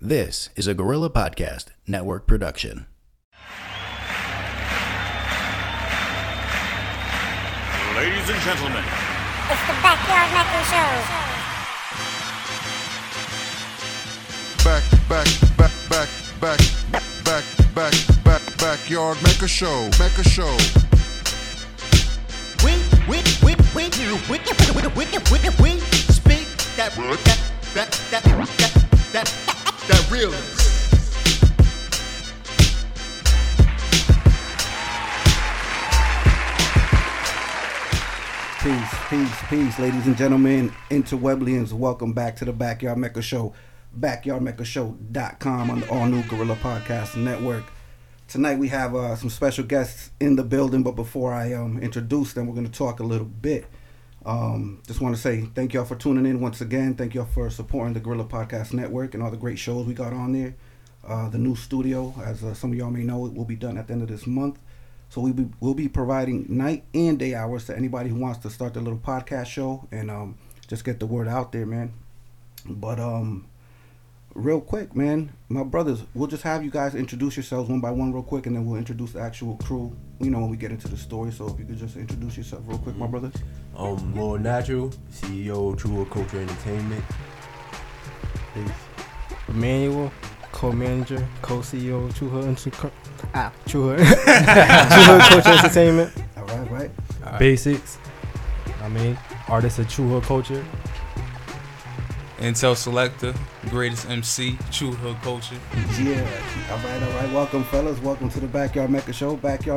This is a Gorilla Podcast Network production. Ladies and gentlemen, it's the Backyard Mecca Show. Backyard Mecca Show. We speak that realness. Peace, ladies and gentlemen, interweblians. Welcome back to the Backyard Mecca Show, backyardmeccashow.com on the all-new Gorilla Podcast Network. Tonight we have some special guests in the building, but before I introduce them, we're going to talk a little bit. Just want to say thank y'all for tuning in once again. Thank y'all for supporting the Gorilla Podcast Network and all the great shows we got on there. The new studio, as some of y'all may know, it will be done at the end of this month. So we'll be providing night and day hours to anybody who wants to start their little podcast show and just get the word out there, man. But real quick, man, my brothers, we'll just have you guys introduce yourselves one by one real quick, and then we'll introduce the actual crew, you know, when we get into the story. So if you could just introduce yourself real quick, my brothers. Lord Natural, CEO, True Culture Entertainment. Peace. Emmanuel, co-manager, co-CEO, True Hood Culture Entertainment. All right. Basics. Artist of True Hood Culture. Intel Selector, greatest MC, True Hood Culture. Yeah. All right. Welcome, fellas. Welcome to the Backyard Mecca Show,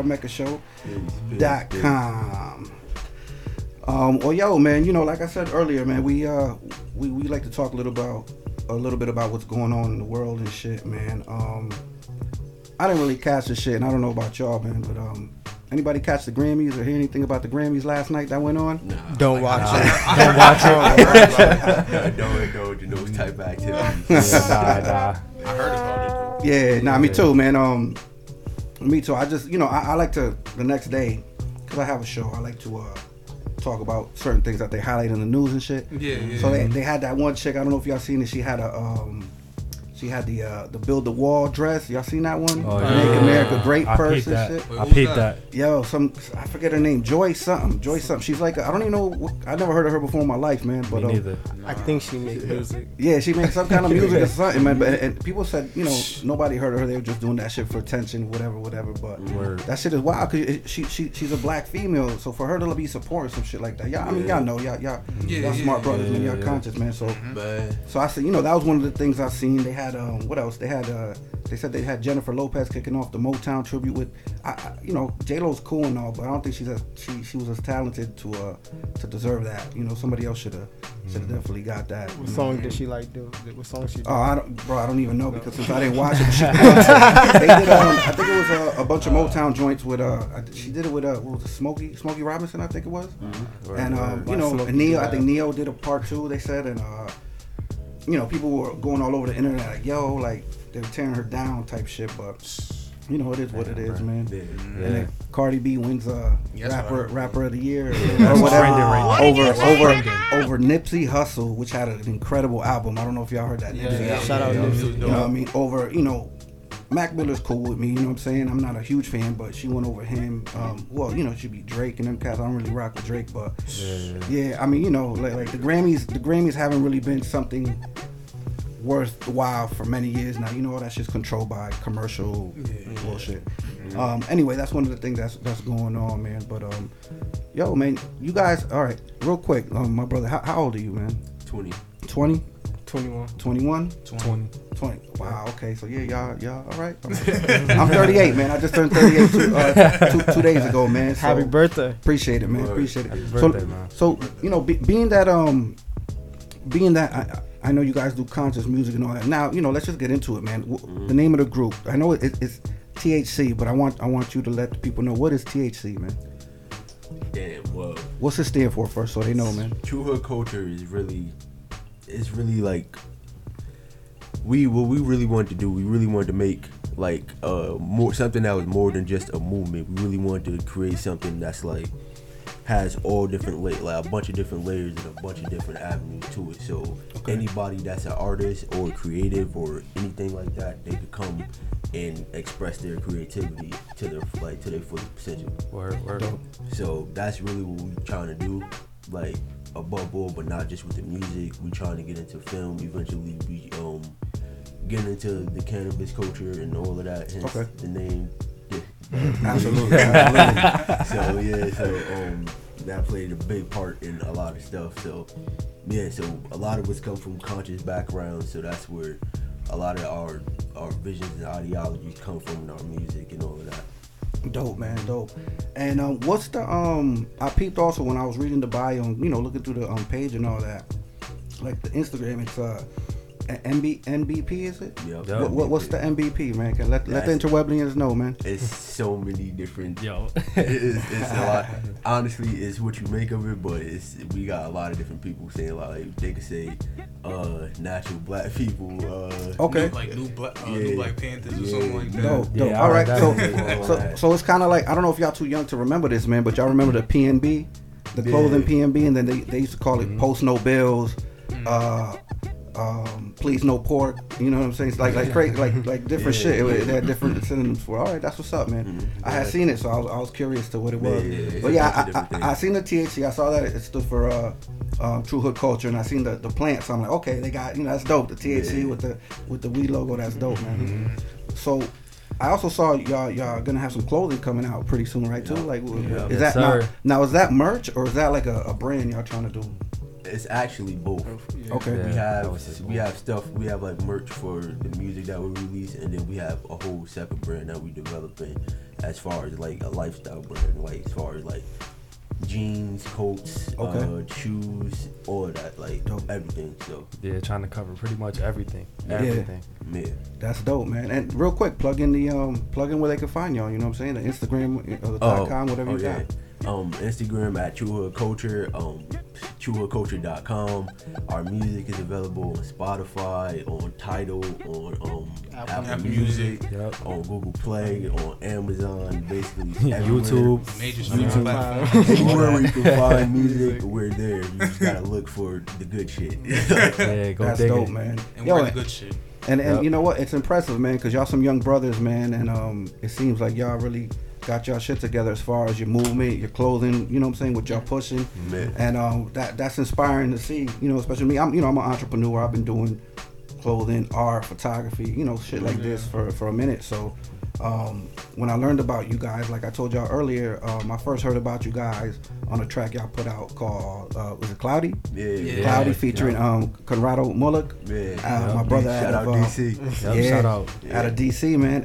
backyardmeccashow.com. Well, yo, man, you know, like I said earlier, man, we like to talk a little bit about what's going on in the world and shit, man. I didn't really catch the shit, and I don't know about y'all, man, but anybody catch the Grammys or hear anything about the Grammys last night that went on? Nah, Don't watch it. Don't watch it. Don't indulge in those type of activities. Nah. I heard about it though. Yeah, me too, man. Me too. I just, you know, I like to, the next day, because I have a show, I like to talk about certain things that they highlight in the news and shit. Yeah. So they had that one chick, I don't know if y'all seen it, she had the Build the Wall dress. Y'all seen that one? Oh, Make yeah. America Great I purse peeped and that. shit. Wait, I who's peeped that? that. Yo, I forget her name. Joy something. She's like, I don't even know. I never heard of her before in my life, man. But Me neither. I think she makes music. yeah, she makes some kind of music or something, man. But and people said, you know, nobody heard of her. They were just doing that shit for attention, whatever. But Word. that shit is wild because she's a black female. So for her to be supporting some shit like that, y'all know, y'all smart brothers, man. Y'all conscious, man. So I said, you know, that was one of the things I seen. They had what else? They had they said they had Jennifer Lopez kicking off the Motown tribute with, you know, J-Lo's cool and all, but I don't think she was as talented to deserve that. You know, somebody else should have definitely got that. What song did she like do? What song she did? Oh, I don't even know because since I didn't watch it, they did. I think it was a bunch of Motown joints with. She did it with what was it, Smokey Robinson, I think it was, and you know, and Neo. I think Neo did a part 2. They said, and you know, people were going all over the internet like, yo, like they were tearing her down type shit, but you know, it is what it is, man. Yeah. And then Cardi B wins rapper of the year or That's whatever trending right now. over Nipsey Hussle, which had an incredible album. I don't know if y'all heard that. Yeah. Shout out Nipsey. You know what I mean? Over, you know, Mac Miller's cool with me, you know what I'm saying? I'm not a huge fan, but she went over him. Well, you know, she beat Drake and them cats. I don't really rock with Drake, but yeah, I mean, you know, like the Grammys haven't really been something worthwhile for many years now. You know, that's just controlled by commercial bullshit. Anyway, that's one of the things that's going on, man. But yo, man, you guys, all right, real quick, my brother, how old are you, man? 20. 20? 21. 21? 20. 20. Wow, okay, so yeah, y'all all right? I'm 38, man. I just turned 38 two days ago, man. So Happy birthday. appreciate it, man. Appreciate it. Happy birthday, man. So, you know, being that I know you guys do conscious music and all that. Now, you know, let's just get into it, man. The name of the group. I know it's THC, but I want you to let the people know, what is THC, man? Damn, well. What's it stand for first, so they know, man? True Hood Culture is really like what we really wanted to do. We really wanted to make like more something that was more than just a movement. We really wanted to create something that's like has all different like a bunch of different layers and a bunch of different avenues to it. So anybody that's an artist or creative or anything like that, they could come and express their creativity to their fullest potential. Word. So that's really what we're trying to do, like above all, but not just with the music. We're trying to get into film. Eventually, we get into the cannabis culture and all of that. Hence the name. Absolutely. So that played a big part in a lot of stuff. So a lot of us come from conscious backgrounds. So that's where a lot of our visions and ideologies come from in our music and all of that. Dope, man, dope. And what's the I peeped also when I was reading the bio, looking through the page and all that, like the Instagram, it's MVP, is it? Yep. What's the MVP, man? Let the interweblians know, man. It's so many different. Yo. it's a lot. Honestly, it's what you make of it, but we got a lot of different people saying like they could say natural black people. Okay. New Black Panthers or something like that. Dope. Yeah, All right. that So it's kind of like, I don't know if y'all too young to remember this, man, but y'all remember the PNB, the clothing PNB, and then they used to call it Post No Bills. Please no pork, you know what I'm saying? It's like crazy, like different shit. It had different synonyms for. All right, that's what's up, man. I had seen it, so I was curious to what it was. But I seen the THC. I saw that it stood for True Hood Culture, and I seen the plant. So I'm like, okay, they got that's dope. The THC with the weed logo, that's dope, man. So I also saw y'all gonna have some clothing coming out pretty soon, right? Too. Like, is that now? Is that merch or is that like a brand y'all trying to do? It's actually both. Okay. We have stuff. We have like merch for the music that we release, and then we have a whole separate brand that we developing as far as like a lifestyle brand, like as far as like jeans, coats, shoes, all of that, like everything. So yeah, trying to cover pretty much everything. Yeah. That's dope, man. And real quick, plug in where they can find y'all. You know what I'm saying? The Instagram, the .com, whatever you got. Instagram at True Hood Culture, truehoodculture.com. Our music is available on Spotify, on Tidal, on Apple Music, on Google Play, on Amazon, basically YouTube, major streaming platforms. Anywhere where you can find music, we're there. You just gotta look for the good shit. Yeah, go That's dig dope, it. man. And we're the good shit. And you know what? It's impressive, man, because y'all some young brothers, man, and it seems like y'all really got y'all shit together as far as your movement, your clothing, you know what I'm saying, what y'all pushing. Man. And that's inspiring to see, especially me. I'm an entrepreneur. I've been doing clothing, art, photography, shit like this for a minute. So when I learned about you guys, like I told y'all earlier, I first heard about you guys on a track y'all put out called was it Cloudy? Yeah. Cloudy featuring Conrado Mullock. Yeah. My brother shout out DC. Shout out. Out of DC, man.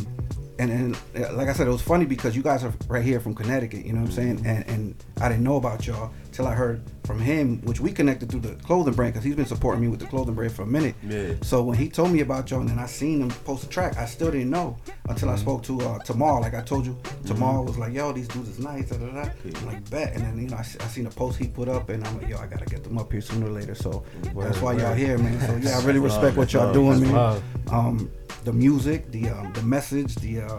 And like I said, it was funny because you guys are right here from Connecticut, you know what I'm saying? And I didn't know about y'all till I heard from him, which we connected through the clothing brand because he's been supporting me with the clothing brand for a minute. Yeah. So when he told me about y'all and then I seen him post a track, I still didn't know until I spoke to Tamar. Like I told you, Tamar was like, yo, these dudes is nice. Da, da, da. I'm like, bet. And then, I seen the post he put up and I'm like, yo, I got to get them up here sooner or later. So that's why y'all here, man. So yeah, I really respect what y'all doing, man. The music, the message,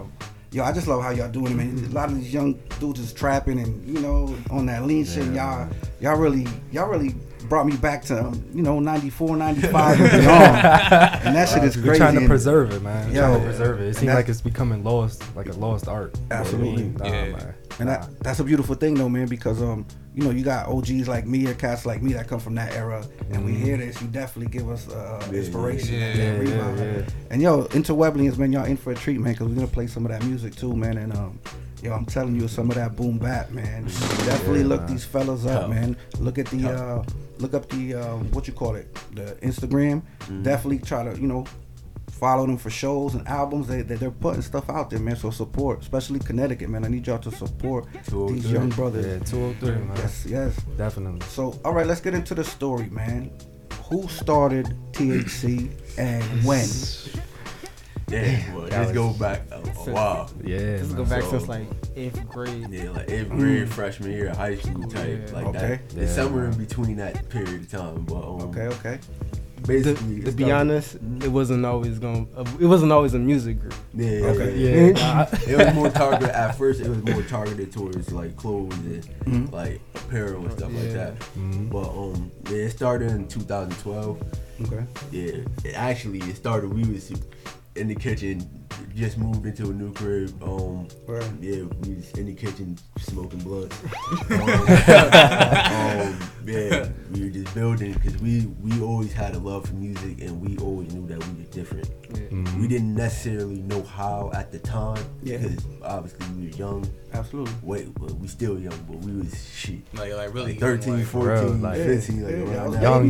I just love how y'all doing it, man. A lot of these young dudes is trapping and, on that lean shit. Y'all really brought me back to, 94, 95 and beyond. And that shit is crazy. We're trying to preserve it, man. Yo, It seems like it's becoming lost art. Absolutely. And that's a beautiful thing, though, man, because, you got OGs like me or cats like me that come from that era, and we hear this, you definitely give us inspiration and rebound. And, interweblians, man, y'all in for a treat, man, because we're going to play some of that music, too, man, and, I'm telling you, some of that boom bap, man. Definitely look these fellas up, man. Look at the, look up the, what you call it, the Instagram. Definitely try to, follow them for shows and albums. They're putting stuff out there, man. So support, especially Connecticut, man. I need y'all to support these young brothers. Yeah, 203, man. Yes. Definitely. So, all right, let's get into the story, man. Who started THC and when? Yeah, well, let's go back a while. Yeah, let's go back since like 8th grade. Yeah, like 8th grade, freshman year of high school type, like that. It's somewhere in between that period of time. But okay. basically, To be honest, it wasn't always a music group. Yeah, Okay. Yeah. It was more targeted at first. It was more targeted towards like clothes and like apparel and stuff like that. But it started in 2012. Okay. Yeah, it started. We was in the kitchen, just moved into a new crib. Right. Yeah, we was in the kitchen smoking blood. Yeah, we were just building because we always had a love for music and we always knew that we were different. Yeah. We didn't necessarily know how at the time because obviously we were young. Absolutely. Well, we still young, but we was shit. Like really Like 13, young, 14, like, 15, like around that. Young.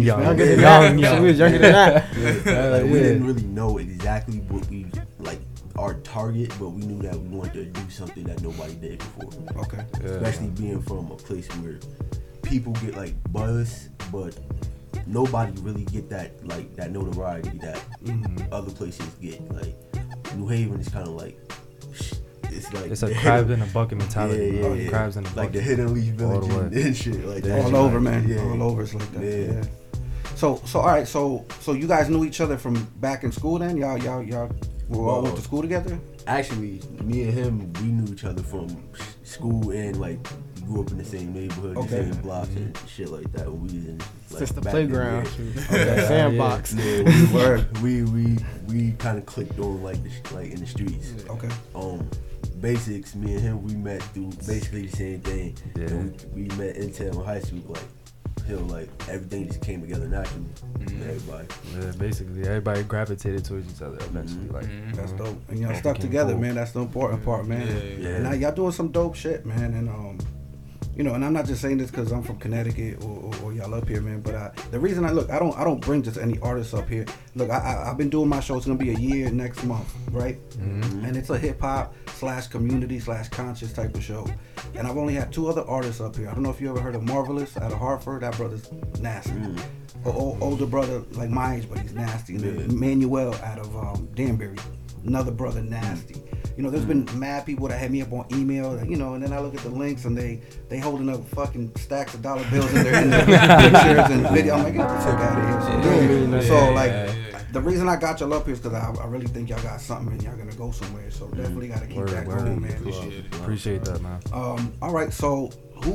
So we was younger than that. Yeah, like we didn't really know exactly what we like our target, but we knew that we wanted to do something that nobody did before. Okay. Especially being from a place where people get like buzz, but nobody really get that like that notoriety that other places get. Like New Haven is kind of like it's a crab in a bucket mentality. Yeah. Crabs in a bucket. Like the Hidden Leaf Village and shit like that. All over, man. Yeah. All over, it's like that. Yeah. Yeah. So all right. So you guys knew each other from back in school. Then y'all all went to school together. Actually, me and him, we knew each other from school and like grew up in the same neighborhood, the same blocks and shit like that. When we was in like, Since the back playground, then, sandbox. Yeah, we kind of clicked on like in the streets. Okay. Basics. Me and him, we met through basically the same thing. Yeah. And we met in Intel in high school. Like everything just came together naturally. Everybody. Yeah, basically everybody gravitated towards each other eventually. Like That's dope. And y'all stuck together, cool. man. That's the important part, man. Yeah. And now y'all doing some dope shit, man. And you know, and I'm not just saying this because I'm from Connecticut or y'all up here, man. But the reason I don't bring just any artists up here. Look, I've been doing my show. It's gonna be a year next month, right? And it's a hip hop / community / conscious type of show. And I've only had 2 other artists up here. I don't know if you ever heard of Marvelous out of Hartford. That brother's nasty. Older brother like my age, but he's nasty. And then Manuel out of Danbury, another brother nasty. You know, there's been mad people that hit me up on email, you know, and then I look at the links and they holding up fucking stacks of dollar bills in their pictures and video. I'm like, get the fuck out of here. So the reason I got y'all up here is because I really think y'all got something and y'all gonna go somewhere. So definitely gotta keep that going, man. Appreciate that, man. All right, so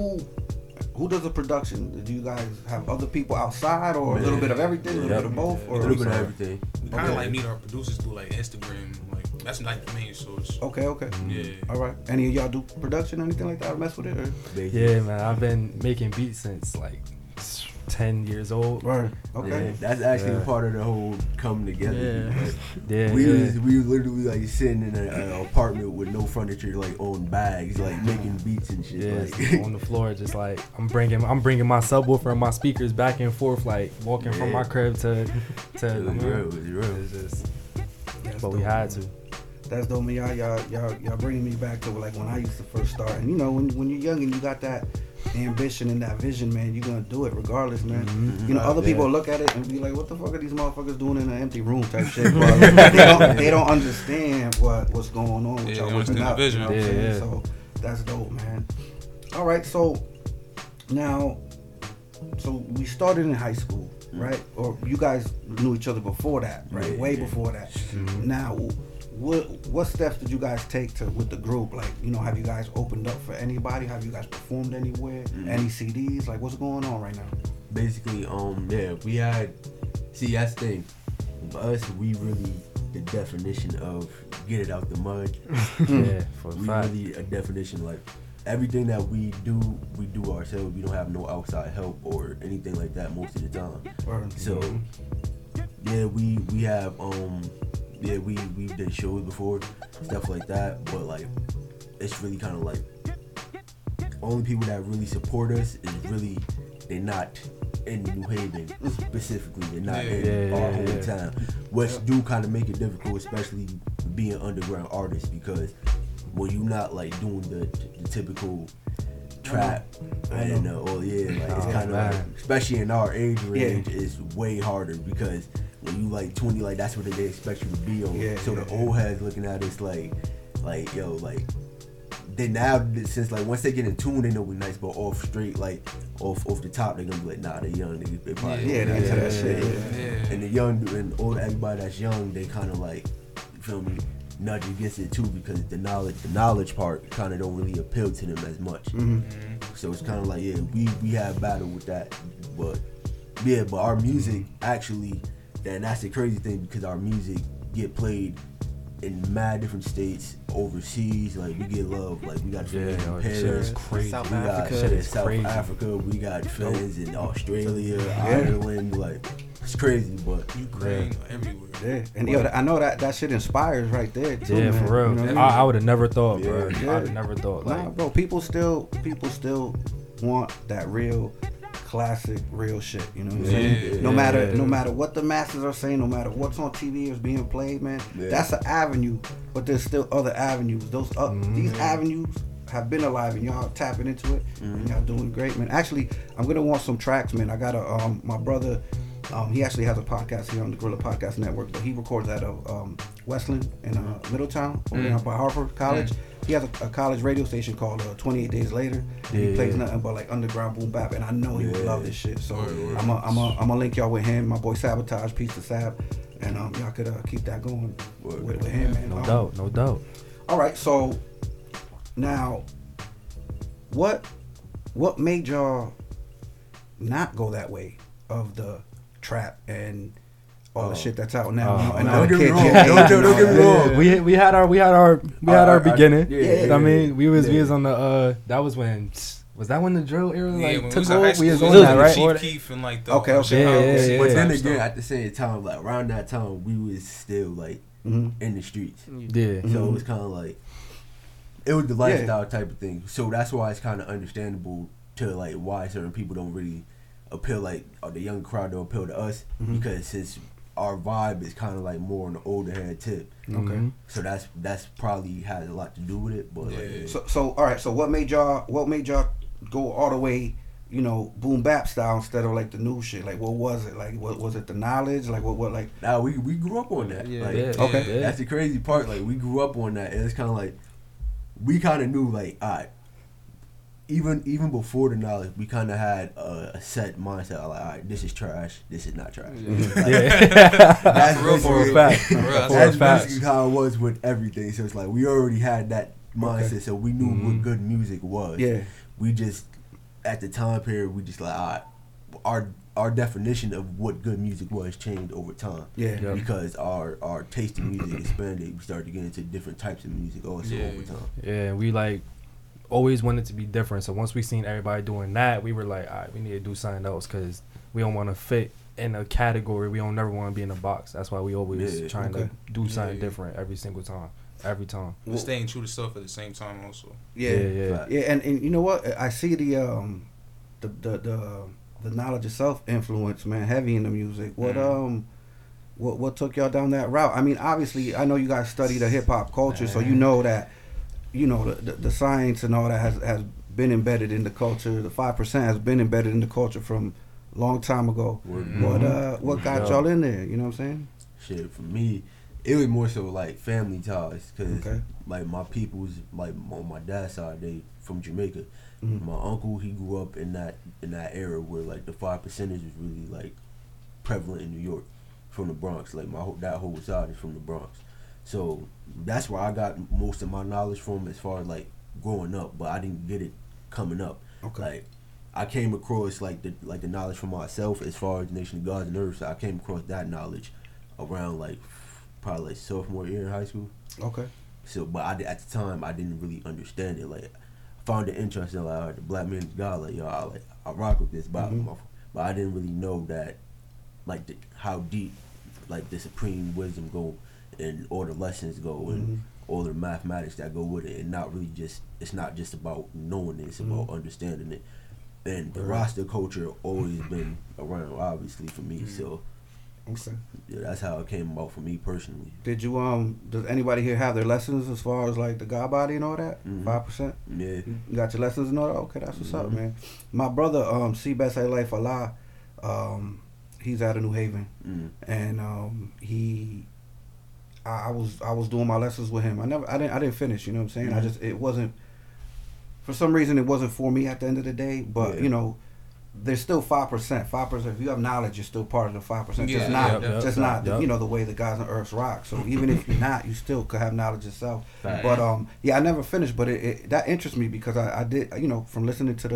who does the production? Do you guys have other people outside or a little bit of everything, a little bit of both? Or A little bit of everything. We kind of like meet our producers through like Instagram. Like that's like the main source. Okay. Yeah. All right. Any of y'all do production or anything like that? Or mess with it? Or? Yeah, man. I've been making beats since like 10 years old. Right. Okay. Yeah, that's actually part of the whole coming together. Yeah. We was literally like sitting in an apartment with no furniture, like on bags, like making beats and shit. Yeah, Like on the floor, just like I'm bringing my subwoofer and my speakers back and forth, like walking from my crib to. It was real. It's just, That's but we dope, had man. to. That's dope, man. Y'all bringing me back to like when I used to first start. And you know, when you're young and you got that ambition and that vision, man, you're gonna do it regardless, man. You know, other people look at it and be like, "What the fuck are these motherfuckers doing in an empty room?" type shit. But they don't understand what's going on with y'all working out. You know what I'm saying? So that's dope, man. All right, so now, we started in high school, right? Or you guys knew each other before that, right? Way before that. Now, what steps did you guys take with the group? Like, you know, have you guys opened up for anybody? Have you guys performed anywhere? Any CDs? Like, what's going on right now? basically, we had. See, that's the thing. For us, we really the definition of get it out the mud. Yeah, for we fact. really a definition like everything that we do ourselves. We don't have no outside help or anything like that most of the time. So yeah, we have we've done shows before, stuff like that. But like, it's really kind of like only people that really support us is really they're not in New Haven specifically. They're not in our hometown, which do kind of make it difficult, especially being underground artists, because when you're not like doing the typical trap and it's kind of like, especially in our age range, it's way harder because when you like 20, like that's what they expect you to be on. So the old heads looking at us like yo, like they now since like once they get in tune, they know we nice, but off straight like off the top, they gonna be like, nah, they young niggas. They probably they into that shit. Yeah. And the young and old everybody that's young, they kind of like, you feel me, nudge against it too because the knowledge part kind of don't really appeal to them as much. So it's kind of like we have battle with that, but our music actually, and that's the crazy thing because our music get played in mad different states overseas. Like we get love, like we got fans in Paris, crazy. South we got Africa. shit in It's South crazy. Africa, we got fans in Australia, Ireland, like it's crazy, but Ukraine, everywhere. Yeah, and I know that shit inspires right there too. Yeah, man. for real. You know what I mean? I would have never thought, bro. Yeah. I would have never thought. Like, Nah, bro, people still want that real classic real shit, you know what I'm saying? Yeah. No matter what the masses are saying, no matter what's on TV is being played, man. Yeah. That's an avenue, but there's still other avenues. These avenues have been alive and y'all tapping into it and y'all doing great, man. Actually, I'm gonna want some tracks, man. I got my brother, he actually has a podcast here on the Gorilla Podcast Network, but he records at Westland in Middletown over there by Harvard College. He has a college radio station called 28 Days Later. He plays nothing but like underground boom bap, and I know he would love this shit. So I'm gonna link y'all with him. My boy Sabotage, peace to Sab, and y'all could keep that going with him, man. no doubt. All right, so now, what made y'all not go that way of the trap and all the shit that's out now? don't get me wrong. Don't get me wrong. We had our beginning. yeah. I mean, we was on the that was when. Was that when the drill era Yeah, when like we took was in high hold? We was school, on it that, was right? Chief Keef and like the Okay. Yeah. But then type again, stuff. at the same time, like around that time, we was still like in the streets. Yeah. So it was kind of like it was the lifestyle type of thing. So that's why it's kind of understandable to like why certain people don't really appeal, like or the young crowd don't appeal to us because since our vibe is kind of like more on the older head tip. Okay. So that's probably has a lot to do with it. But like, So all right. So what made y'all go all the way, you know, boom bap style instead of like the new shit? Like what was it? Like what was it? The knowledge? Like what like? now we grew up on that. Yeah. Like, Yeah. Okay. That's the crazy part. Like we grew up on that, and it's kind of like we kind of knew, like, all right. Even before the knowledge, we kind of had a set mindset. Like, all right, this is trash. This is not trash. That's real basically- for a fact. That's fact. basically how it was with everything. So it's like we already had that mindset, so we knew what good music was. Yeah. We just at the time period, we just like, all right, our definition of what good music was changed over time. Yeah. Yep. Because our taste in music expanded. We started to get into different types of music also over time. Yeah, we like always wanted to be different. So once we seen everybody doing that, we were like, all right, we need to do something else because we don't want to fit in a category. We don't never want to be in a box. That's why we always trying to do something different every single time. Every time. But staying true to self at the same time also. Yeah. And you know what? I see the knowledge of self influence, man, heavy in the music. What took y'all down that route? I mean, obviously, I know you guys study the hip hop culture, so you know that, you know, the science and all that has been embedded in the culture. The 5% has been embedded in the culture from a long time ago. What got y'all in there? You know what I'm saying? Shit, for me, it was more so like family ties, cause Okay. like my people's, like on my dad's side, they from Jamaica. My uncle, he grew up in that era where like the 5% was really like prevalent in New York, from the Bronx. Like that whole side is from the Bronx, so that's where I got most of my knowledge from as far as like growing up. But I didn't get it coming up. Okay. Like I came across like the knowledge for myself as far as Nation of Gods and Earth. So I came across that knowledge around like probably like sophomore year in high school. Okay. So, but at the time, I didn't really understand it. Like, I found it interesting. Like, all right, the Black Man God, like, yo, I rock with this, but I didn't really know that, like, how deep, like, the supreme wisdom go, and all the lessons go, and all the mathematics that go with it, and not really just. It's not just about knowing it; it's about understanding it. And the roster culture always been around, obviously, for me. So. Okay. Yeah, that's how it came about for me personally. Did you does anybody here have their lessons as far as like the God body and all that? 5%? Yeah. You got your lessons and all that? Okay, that's what's up, man. My brother, C-Best Life Allah, he's out of New Haven. And I was doing my lessons with him. I didn't finish, you know what I'm saying? It wasn't for some reason it wasn't for me at the end of the day. But Yeah. you know, there's still 5%. 5%. If you have knowledge, you're still part of the 5%. Yeah, Just not, yep, just yep, not. yep. You know, the way the guys on Earth's rock. So even if you're not, you still could have knowledge yourself. Fact. But yeah, I never finished. But it that interests me because I did, you know, from listening to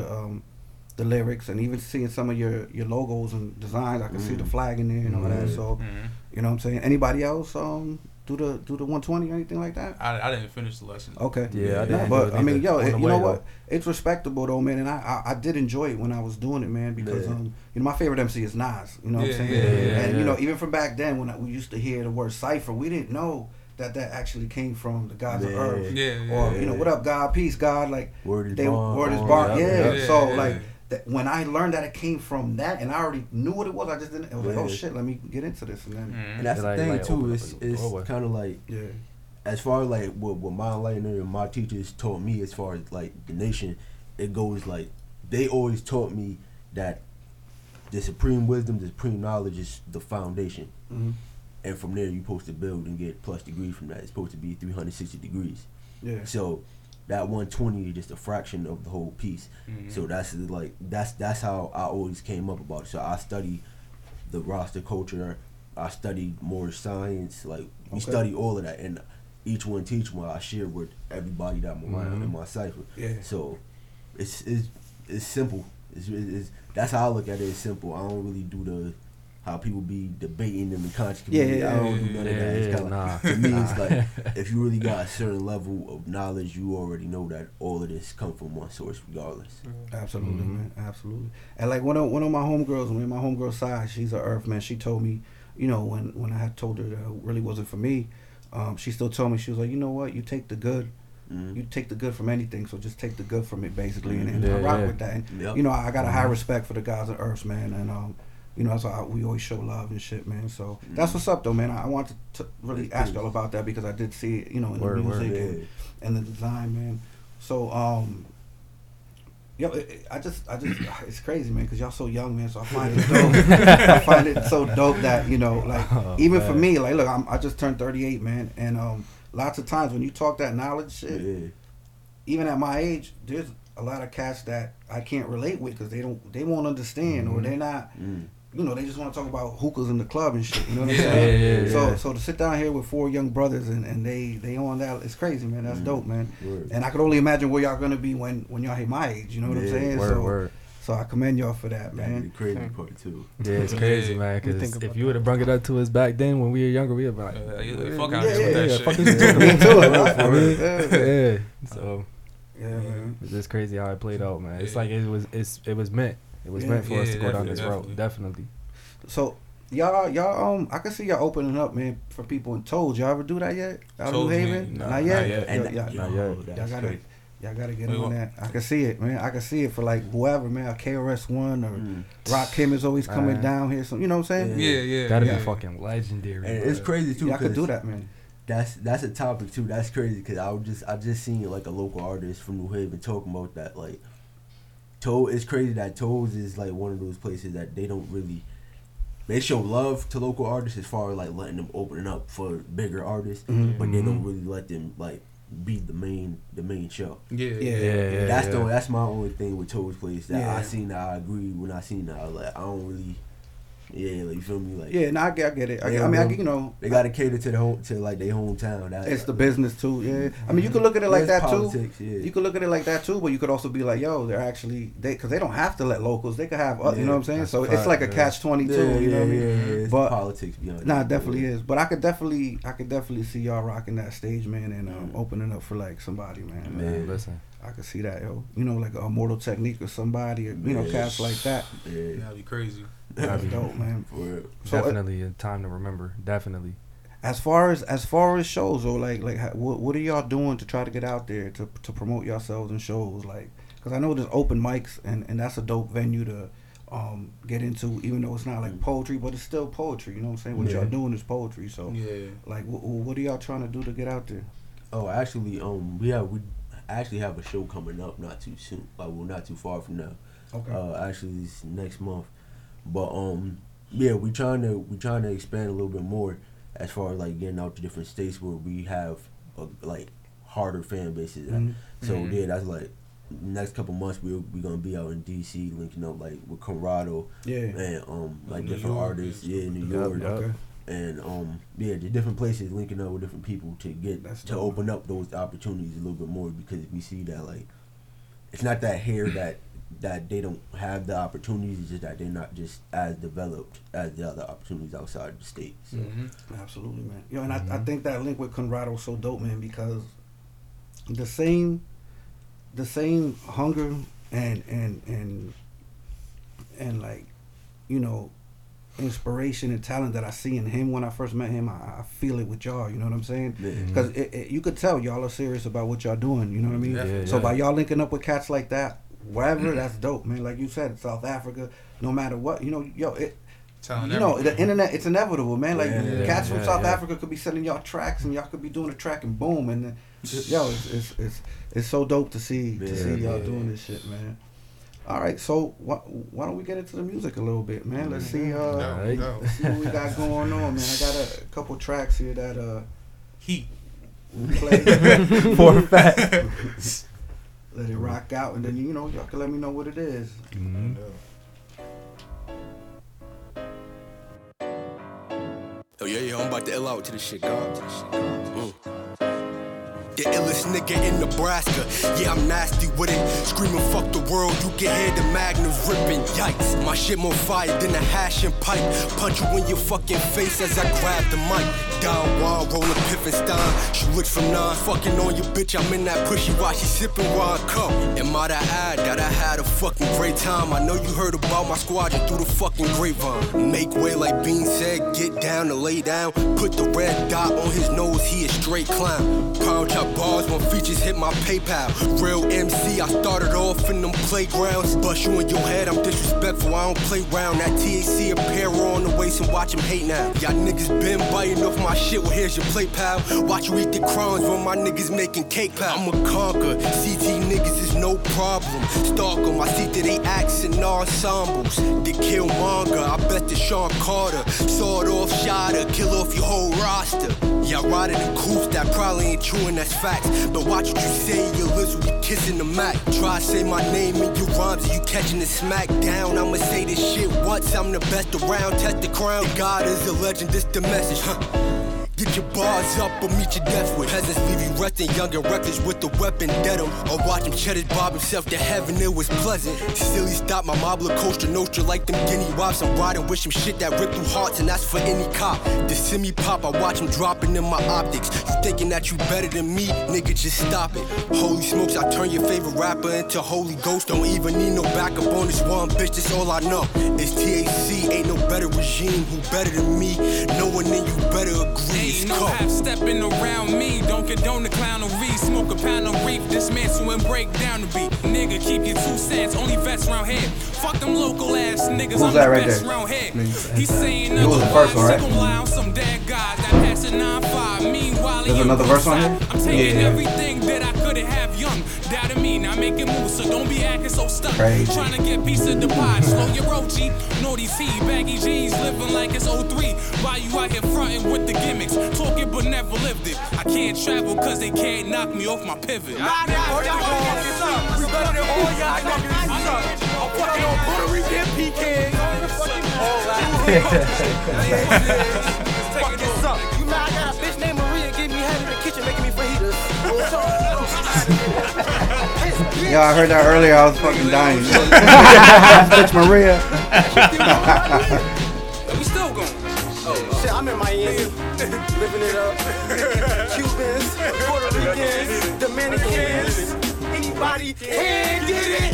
the lyrics and even seeing some of your logos and designs, I can see the flag in there and all that. So you know what I'm saying. Anybody else do the 120 or anything like that? I didn't finish the lesson. Okay. Yeah, I Nah, didn't but do it I mean, either. yo, On the you know way, what? It's respectable though, man, and I did enjoy it when I was doing it, man, because Yeah. you know, my favorite MC is Nas. You know what I'm Yeah, saying? yeah, And yeah. you know, even from back then when we used to hear the word cipher, we didn't know that actually came from the gods of Yeah. Earth. Yeah, Or yeah. you know, what up, God, peace, God, like Word is they bond, word is bond, bond. yeah, Yeah. So yeah. like. When I learned that it came from that, and I already knew what it was, I just didn't. I was like, Yeah. oh shit, let me get into this, and then And that's Like- the thing like too. open up It's a doorway. kind of like yeah, as far as like what my enlightener and my teachers taught me, as far as like the nation, it goes like they always taught me that the supreme wisdom, the supreme knowledge is the foundation, Mhm. and from there you're supposed to build and get plus degrees from that. It's supposed to be 360 degrees. yeah. So that 120 is just a fraction of the whole piece. So that's like that's how I always came up about it. So I studied the roster culture. I studied more science. Like we Okay. study all of that, and each one teach one. I share with everybody that I'm around in my cipher. Yeah. So it's simple. It's that's how I look at it. It's simple. I don't really do the how people be debating in the conscious community. Yeah, I don't do none of that. It's kind of nah. like, to me, it's like if you really got a certain level of knowledge, you already know that all of this come from one source, regardless. Absolutely, man. Absolutely. And like one of my homegirls, my homegirl side, she's an Earth, man. She told me, you know, when I had told her that it really wasn't for me, she still told me, she was like, you know what, you take the good. You take the good from anything, so just take the good from it, basically, and I rock with that. And, Yep. you know, I got a high respect for the guys on Earth, man, and you know, that's why we always show love and shit, man. So that's what's up, though, man. I wanted to really ask y'all about that because I did see it, you know, in Word, the music word. and the design, man. So, yo, I just, it's crazy, man, because y'all so young, man. So I find it dope. I find it so dope that, you know, like even for me, like, look, I just turned 38, man, and lots of times when you talk that knowledge shit, Yeah. even at my age, there's a lot of cats that I can't relate with because they won't understand or they're not. You know, they just want to talk about hookahs in the club and shit. You know what I'm saying? Yeah. So to sit down here with 4 young brothers and they on that, it's crazy, man. That's dope, man. Word. And I could only imagine where y'all gonna be when y'all hit my age. You know what I'm Yeah. saying? Word. So I commend y'all for that, That'd be man. the crazy part too. Yeah, it's crazy, man. We Because think if about you would have brung it up to us back then when we were younger, we'd have been like, Fuck out here with that shit. fuck is you talking Me about? too. Right? I mean, Yeah. yeah. So Yeah, man. it's just crazy how it played out, man. It's Yeah. like it was meant. It was Yeah. meant for us Yeah, to go down definitely, this road. Definitely. So y'all I can see y'all opening up, man, for people in Toads. Y'all ever do that yet? Out in New Toads, Haven? man, Not yet. not yet. And Y'all- Not yet. Y'all gotta, y'all gotta get We on want- that. I can see it, man. I can see it for like whoever, man. KRS-One or Rock Kim is always coming Man. down here. So you know what I'm saying? Yeah. That'd yeah. be fucking legendary. And bro. it's crazy too. Y'all could 'cause do that, man. That's a topic too. That's crazy because I just seen like a local artist from New Haven talking about that. Like, it's crazy that Toes is like one of those places that they don't really. They show love to local artists as far as like letting them open up for bigger artists, but they don't really let them like be the main show. Yeah. Yeah. That's my only thing with Toes Place that Yeah. I seen that I agree when I seen that I was like I don't really. Yeah, like you feel me? Like Yeah, no, I get it. Yeah, I mean, bro. you know, they gotta cater to like their hometown. it's the business too. Yeah, I mean, you could look at it like There's that politics, too. yeah. You could look at it like that too, but you could also be like, yo, they're actually because they don't have to let locals. They could have, you know what I'm saying? That's So a it's fact, like a yeah. catch-22. You know what I mean? It's But politics behind it. nah, it definitely is. But I could definitely see y'all rocking that stage, man, and opening up for like somebody, man. Man, listen. I could see that, yo. You know, like a Mortal Technique or somebody, or, you know, cats like that. Yeah, That'd be crazy. That's dope, man. for real. So, Definitely a time to remember. Definitely. as far as shows, or like what are y'all doing to try to get out there to promote yourselves and shows, like, because I know there's open mics and that's a dope venue to get into, even though it's not like poetry, but it's still poetry. You know what I'm saying? What y'all doing is poetry. So Yeah. like, what are y'all trying to do to get out there? Oh, actually, we actually have a show coming up not too soon. Like, well, not too far from now. Okay. Actually, it's next month. But yeah, we trying to expand a little bit more as far as like getting out to different states where we have like harder fan bases. At. So yeah, that's like next couple months we're gonna be out in DC linking up like with Corrado. And like New different York, artists. yeah. Yeah, New York. Okay. And the different places linking up with different people to get That's to dope. open up those opportunities a little bit more, because we see that like it's not that here that they don't have the opportunities, it's just that they're not just as developed as the other opportunities outside the state. So Absolutely, man. Yo, and I think that link with Conrado is so dope, man, because the same hunger and like, you know, inspiration and talent that I see in him when I first met him, I feel it with y'all, you know what I'm saying? Because you could tell y'all are serious about what y'all doing, you know what I mean? So by y'all linking up with cats like that, wherever, that's dope, man. Like you said, South Africa, no matter what, you know, the internet, it's inevitable, man. Like cats from South Africa could be sending y'all tracks, and y'all could be doing a track, and boom, and then, it's so dope to see y'all doing this shit, man. All right, so why don't we get into the music a little bit, man? Let's see, let's see what we got going on, man. I got a couple tracks here that Heat. we play. For a fact. Let it rock out, and then y'all can let me know what it is. Oh yeah, I'm about to ill out to this shit, God. The illest nigga in Nebraska. Yeah, I'm nasty with it. Screaming fuck the world, you can hear the magnums ripping. Yikes, my shit more fire than a hash and pipe. Punch you in your fucking face as I grab the mic. Don Juan, rolling Piffenstein. She looks from 9, fucking on your bitch. I'm in that pushy while she sipping wine cup. And might I add that I had a fucking great time. I know you heard about my squadron through the fucking grapevine. Make way like Bean said, get down and lay down. Put the red dot on his nose, he a straight clown. Pound chop bars when features hit my PayPal. Real MC, I started off in them playgrounds. Bust you in your head, I'm disrespectful, I don't play round. That THC apparel on the waist and watch him hate now. Y'all niggas been biting off my shit, well here's your plate, pal. Watch you eat the crumbs when my niggas making cake, pal. I'm a conquer, CT niggas is no problem. Stalk them, I see that they acts in ensembles. They kill manga, I bet the Sean Carter. Sawed off shotter, kill off your whole roster. Y'all riding in coops, that probably ain't true and that's facts. But watch what you say, your lips will be kissing the Mac. Try to say my name in your rhymes and you catching the smack down. I'ma say this shit once, I'm the best around. Test the crown, God is a legend, this the message, Get your bars up or meet your death with. Peasants leave you resting, young and reckless with the weapon dead him. Or watch him cheddar bob himself to heaven, it was pleasant. Silly stop my mobler, Costa Nostra like them guinea wops. I'm riding with some shit that rip through hearts and that's for any cop. The semi pop, I watch him dropping in my optics. You thinking that you better than me, nigga, just stop it. Holy smokes, I turn your favorite rapper into Holy Ghost. Don't even need no backup on this one, bitch, that's all I know. It's THC, ain't no better regime, who better than me? No one in you better agree. Ain't no half stepping around me. Don't condone the clownery. Smoke a pound of reef, dismantle and break down the beat. Nigga, keep your 2 cents. Only vets round here. Fuck them local ass niggas. Who's I'm that the right best there? round here. He's saying It was the first one, right? He gon' lie on some dead guys that pass a 9-5. Meanwhile, There's another verse on here? I'm taking everything that I couldn't have young. Doubting me, now making moves, so don't be acting so stuck. Crazy. Trying to get piece of the pie. Slow your OG. Naughty T, baggy jeans, living like it's 03. Why you out here fronting with the gimmicks? Talking but never lived it. I can't travel cause they can't knock me off my pivot. I'm fucking on Puerto Rican pecans. Fuck this up. You know I got a bitch named Maria give me head in the kitchen making me fajitas. Yeah, I heard that earlier. I was fucking dying. Bitch Maria. We still going. Shit, I'm in Miami, living it up. Cubans, Puerto Ricans, Dominicans, anybody can get it.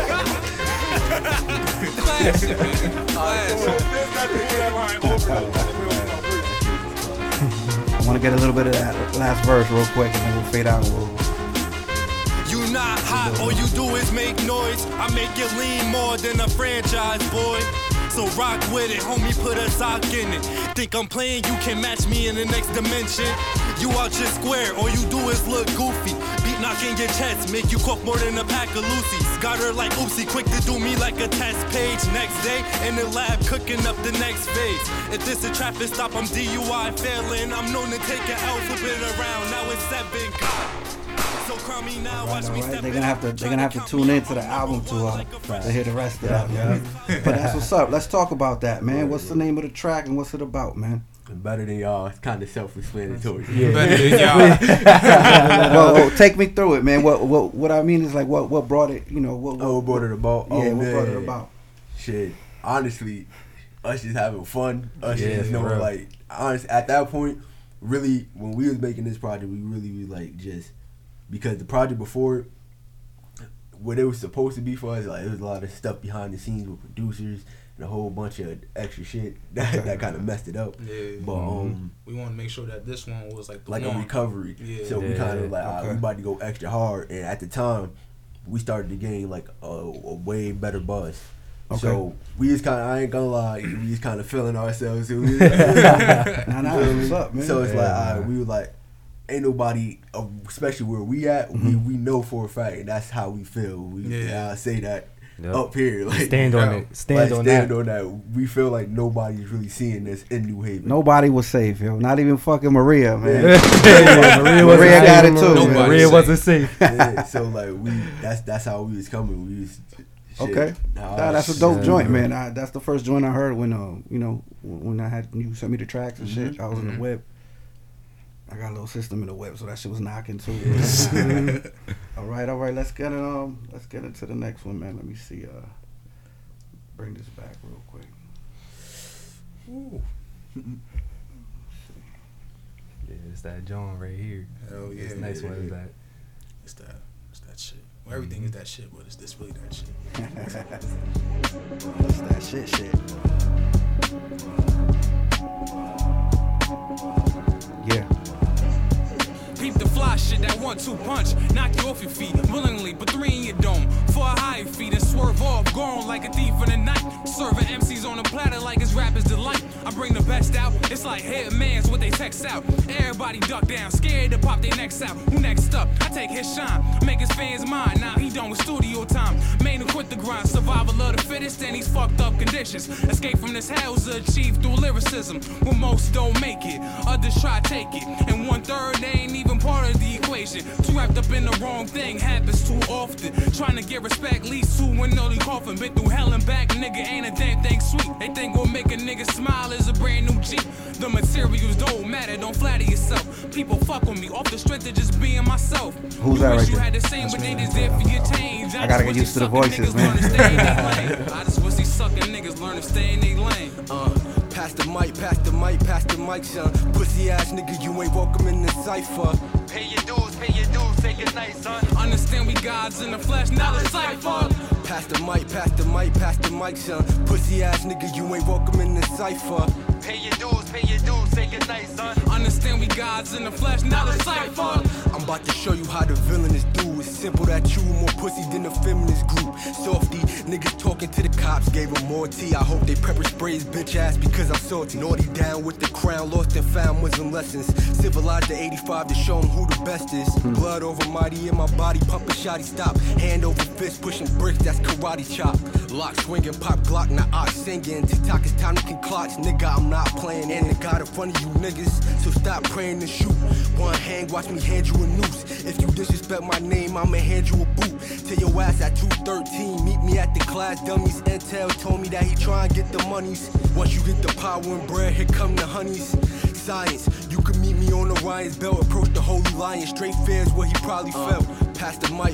I want to get a little bit of that last verse real quick, and then we'll fade out a little. You not hot, all you do is make noise. I make you lean more than a franchise, boy. So rock with it, homie, put a sock in it. Think I'm playing, you can match me in the next dimension. You out your square, all you do is look goofy. Beat knocking your chest, make you cough more than a pack of Lucy's. Got her like oopsie, quick to do me like a test page. Next day, in the lab, cooking up the next phase. If this a traffic stop, I'm DUI failing. I'm known to take an L, flip it around, now it's 7, God. So crown me now, watch All me right, step they're gonna have to tune into the album to hear the rest of that. Yeah. But that's what's up. Let's talk about that, man. What's the name of the track and what's it about, man? Better than y'all. It's kind of self-explanatory. Better than y'all. Well, take me through it, man. What I mean is like what brought it, you know, what brought it about? Yeah, Oh, what man. brought it about? Shit, honestly, us just having fun. Us Yeah, just knowing, for real. like, honestly, at that point, really, when we was making this project, we really was like just because the project before, what it was supposed to be for us, like, it was a lot of stuff behind the scenes with producers and a whole bunch of extra shit that kind of messed it up. Yeah. But we want to make sure that this one was like the like one. a recovery. Yeah. So we kind of like, all right, Okay. we about to go extra hard. And at the time, we started to gain like a way better buzz. Okay. So we just kind of, I ain't gonna lie, we just kind of feeling ourselves. So Nah, what's up, man? So it's like, all right, we were like, ain't nobody, especially where we at, we know for a fact, and that's how we feel. I say that Yep. up here. Like, Stand on it. Stand on that. We feel like nobody's really seeing this in New Haven. Nobody was safe, yo. Not even fucking Maria, man. Maria got it too. Nobody man. Maria safe. wasn't safe. Yeah, so like that's how we was coming. We was shit. Okay, Nah, that's a dope Yeah. joint, man. That's the first joint I heard when you know, when I had you sent me the tracks and shit. I was in the whip. I got a little system in the whip, so that shit was knocking too. All right. Let's get into the next one, man. Let me see. Bring this back real quick. Yeah, it's that John right here. Hell yeah. It's nice one is that. It's that shit. Well, everything is that shit, but it's this really that shit. That's that shit. Yeah. Peep the fly shit, that 1-2 punch. Knock you off your feet, willingly, but 3 in your dome. 4 high feet and swerve off, gone like a thief in the night. Serving MCs on a platter like it's rappers' delight. I bring the best out, it's like hitman's what they text out. Everybody duck down, scared to pop their necks out. Who next up? I take his shine, make his fans mine. Now he done with studio time. Made him quit the grind, survival of the fittest in these fucked up conditions. Escape from this hell's achieved through lyricism. When most don't make it, others try to take it. And 1/3 they ain't even part of the equation. Too wrapped up in the wrong thing, happens too often. Trying to get respect, leads to an early coffin. Been through hell and back, nigga, ain't a damn thing sweet. They think what make a nigga smile is a brand new Jeep. The materials don't matter, don't flatter yourself. People fuck with me off the strength of just being myself. Who's you that wish right you there? had the same, but they just there for your change. I gotta get used to the voices, man. I just wish these sucking niggas learn to stay in their lane. Pass the mic, son. Pussy ass nigga, you ain't welcome in the cypher. Pay your dues, say goodnight, son. Understand we gods in the flesh, not a cipher. Pass the mic, son. Pussy ass nigga, you ain't welcome in the cypher. Pay your dues, say goodnight, son. Understand we gods in the flesh, not a cipher. I'm about to show you how the villainous do. It's simple that you more pussy than a feminist group. Softy, niggas talking to the cops, gave him more tea. I hope they pepper spray his bitch ass because I'm salty. Naughty down with the crown, lost and found Muslim lessons. Civilized to 85 to show him who the best is. Blood over mighty in my body, pumping shotty stop. Hand over fist, pushing bricks, that's karate chop. Lock swinging, pop Glock, now ox singing. TikTok is time to concocts, nigga, I'm not playing. And the God in front of you niggas, so stop praying and shoot. One hand, watch me hand you a noose. If you disrespect my name, I'ma hand you a boot. Tell your ass at 213, meet me at the class dummies. Intel told me that he try and get the monies. Once you get the power and bread, here come the honeys. Science, you can meet me on Orion's belt. Approach the Holy Lion, straight fairs where he probably felt. Pass the mic,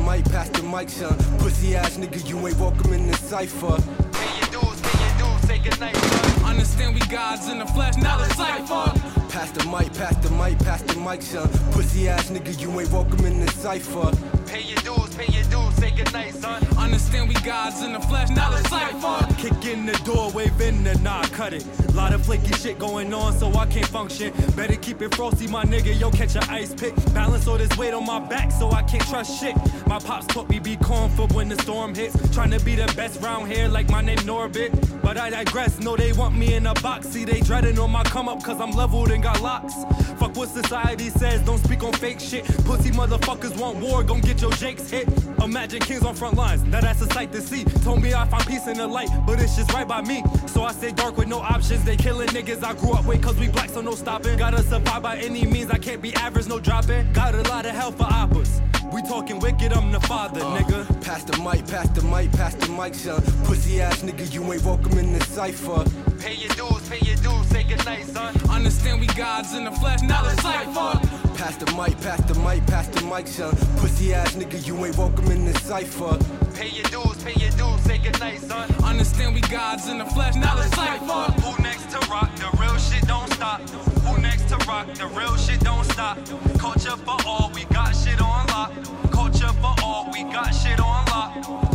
son. Pussy ass nigga, you ain't welcome in the cypher. Pay your dues, say goodnight, son. Understand we gods in the flesh, not a cipher. Pass the mic, son. Pussy ass nigga, you ain't welcome in the cypher. Pay your dues, say goodnight, son. Understand we gods in the flesh, not a cipher. Kick in the door, wave in the nah, cut it. Lot of flaky shit going on, so I can't function. Better keep it frosty, my nigga, yo, catch an ice pick. Balance all this weight on my back, so I can't trust shit. My pops taught me be calm for when the storm hits. Trying to be the best round here, like my name Norbit. But I digress, no, they want me in a box. See, they dreading on my come up, cause I'm leveled and got locks. Fuck what society says, don't speak on fake shit. Pussy motherfuckers want war, gon' get your jakes hit. Imagine kings on front lines, now that's a sight to see. Told me I find peace in the light, but it's just right by me. So I stay dark with no options, they killing niggas I grew up with, cause we black so no stopping. Gotta survive by any means, I can't be average, no dropping. Got a lot of hell for oppas. We talking wicked, I'm the father, nigga. Pass the mic, pass the mic, pass the mic, son. Pussy ass nigga, you ain't welcome in the cypher. Pay your dues, say goodnight, son. Understand we gods in the flesh, not a cipher. Pass the mic, pass the mic, pass the mic, son. Pussy ass nigga, you ain't welcome in the cypher. Pay your dues, say goodnight, son. Understand we gods in the flesh, not a cipher. Who next to rock? The real shit don't stop. Who next to rock? The real shit don't stop. Culture for all, we got shit on lock. Culture for all, we got shit on lock.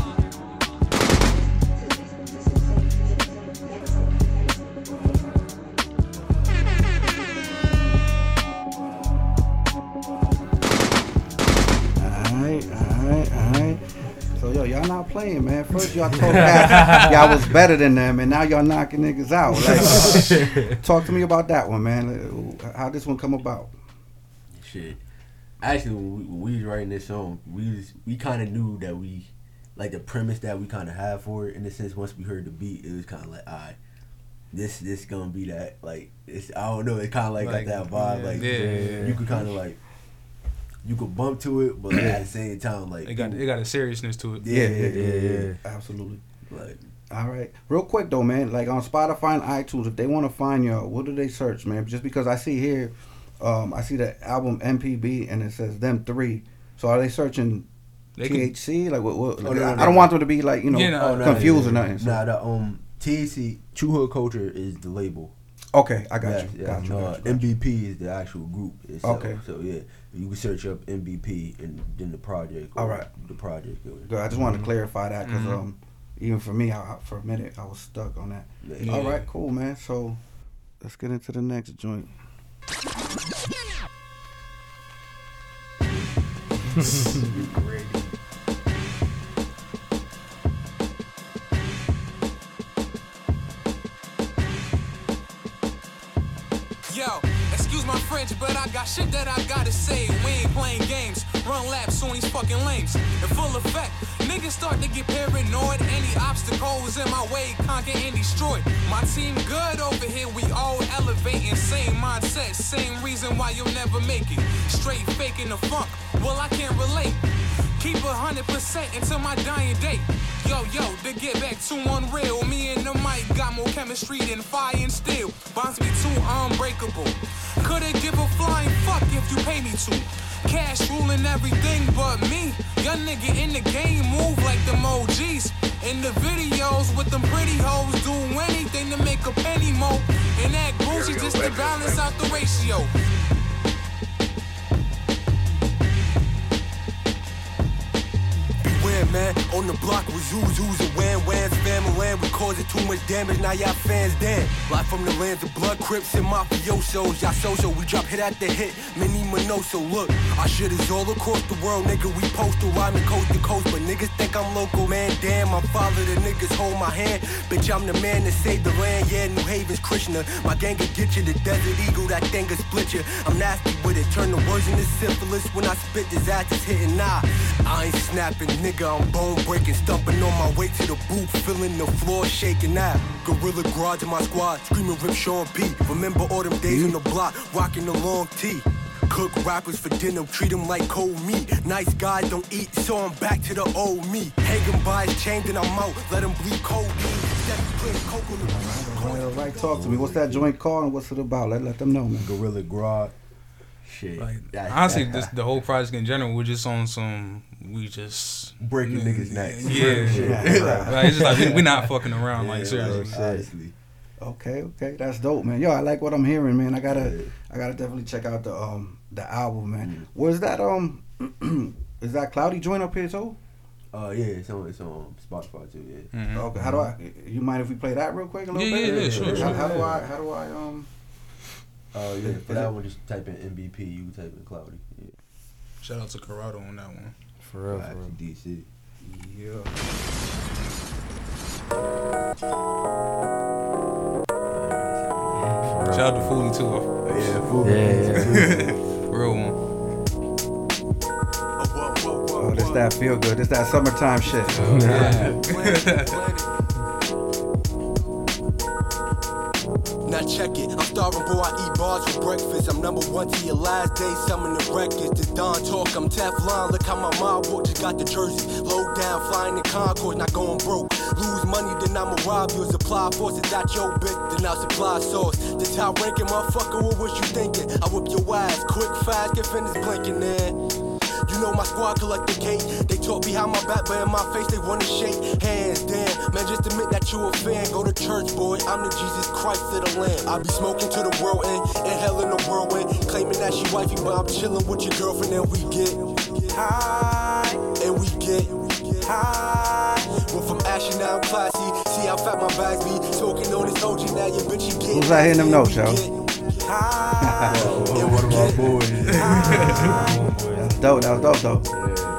Alright. So yo, y'all not playing, man. First y'all told cats y'all was better than them, and now y'all knocking niggas out. Like, talk to me about that one, man. How this one come about? Shit. Actually, when we was writing this song, we kind of knew that we, like the premise that we kind of had for it. In a sense, once we heard the beat, it was kind of like, alright, this gonna be that. Like, it's, I don't know, it's kind of like got that vibe. Like, you could kind of like, you could bump to it, but at the same time, like, it got a seriousness to it. Yeah, absolutely. Like, all right, real quick though, man. Like on Spotify and iTunes, if they want to find y'all, what do they search, man? Just because I see here, I see the album MPB and it says them three. So are they searching THC? Like what? Like, I don't want them to be like confused or nothing. So. Nah, the THC True Hood Culture is the label. Okay, I got you. Got you. MVP is the actual group itself. Okay. So yeah, you can search up MVP and then the project. All right. The project. Good. I just wanted to clarify that because even for me, for a minute, I was stuck on that. Yeah. All right, cool, man. So let's get into the next joint. Yo, excuse my French, but I got shit that I gotta say. We ain't playing games, run laps on these fucking lames. In full effect, niggas start to get paranoid. Any obstacles in my way, conquer and destroy. My team good over here, we all elevating. Same mindset, same reason why you'll never make it. Straight faking the funk, well I can't relate. Keep 100% until my dying day. Yo, to get back to unreal, me and the mic got more chemistry than fire and steel. Bonds be too unbreakable. Couldn't give a flying fuck if you pay me to. Cash ruling everything but me. Young nigga in the game move like them OGs. In the videos with them pretty hoes, do anything to make a penny more. And that Gucci just to balance out the ratio. Man, on the block with Zoos and Whans, family, we causing too much damage, now y'all fans damn. Live from the lands of blood, Crips and mafiosos, y'all so we drop hit after hit, mini Minoso, look, our shit is all across the world, nigga, we postal, rhyming coast to coast, but niggas think I'm local, man, damn, I'm father, the niggas hold my hand, bitch, I'm the man that saved the land, yeah, New Haven's Krishna, my gang will get you, the Desert Eagle, that thing will split you, I'm nasty with it, turn the words into syphilis, when I spit, this ass is hitting, nah, I ain't snapping, nigga, I'm bone breaking, stumping on my way to the booth, feeling the floor shaking out. Gorilla Garage in my squad, screaming Rip Sean P. Remember all them days on the block, rocking the long tee. Cook rappers for dinner, treat them like cold meat. Nice guys don't eat, so I'm back to the old me. Hanging by his chain, then I'm out, let him bleed cold. All right, talk to me. What's that joint called and what's it about? Let them know, man. Gorilla Garage. Shit. Like, honestly, the whole project in general, we're just on some, we just breaking niggas' necks. Yeah, like, it's just like we're not fucking around, like seriously. Okay, that's dope, man. Yo, I like what I'm hearing, man. I gotta definitely check out the album, man. Where's that is that Cloudy joint up here too? Yeah, it's on Spotify too. Yeah. Mm-hmm. Okay, how do I? You mind if we play that real quick a little bit? Yeah, sure. How do I yeah, for that one, just type in MVP. You can type in Cloudy. Yeah. Shout out to Corrado on that one. For real. DC. Yeah. Shout out to Foolie too. Yeah, Foolie. Yeah, feel good. It's that summertime shit. Now check it, I'm starving, boy, I eat bars for breakfast. I'm number one to your last day, summon the records. This Don talk, I'm Teflon, look how my mom walk, just got the jersey. Low down, flying in Concord, not going broke. Lose money, then I'ma rob you. Supply force, it's not your bitch, then I'll supply sauce. This how ranking, motherfucker, what was you thinking? I whip your ass, quick, fast, get finished blinking, man. You know my squad collect the cake. They talk behind my back, but in my face they wanna shake hands. Damn, man, just admit that you a fan. Go to church, boy. I'm the Jesus Christ of the land. I be smoking to the world end, and hell in the whirlwind. Claiming that she wifey, but I'm chilling with your girlfriend, and we get high, and we get high. Went from ashy, now I'm classy. See how fat my bags be. Talking on this OG, now your bitch, you get. Who's out hitting them notes, yo? And one of my boys. Dope, that was dope, though.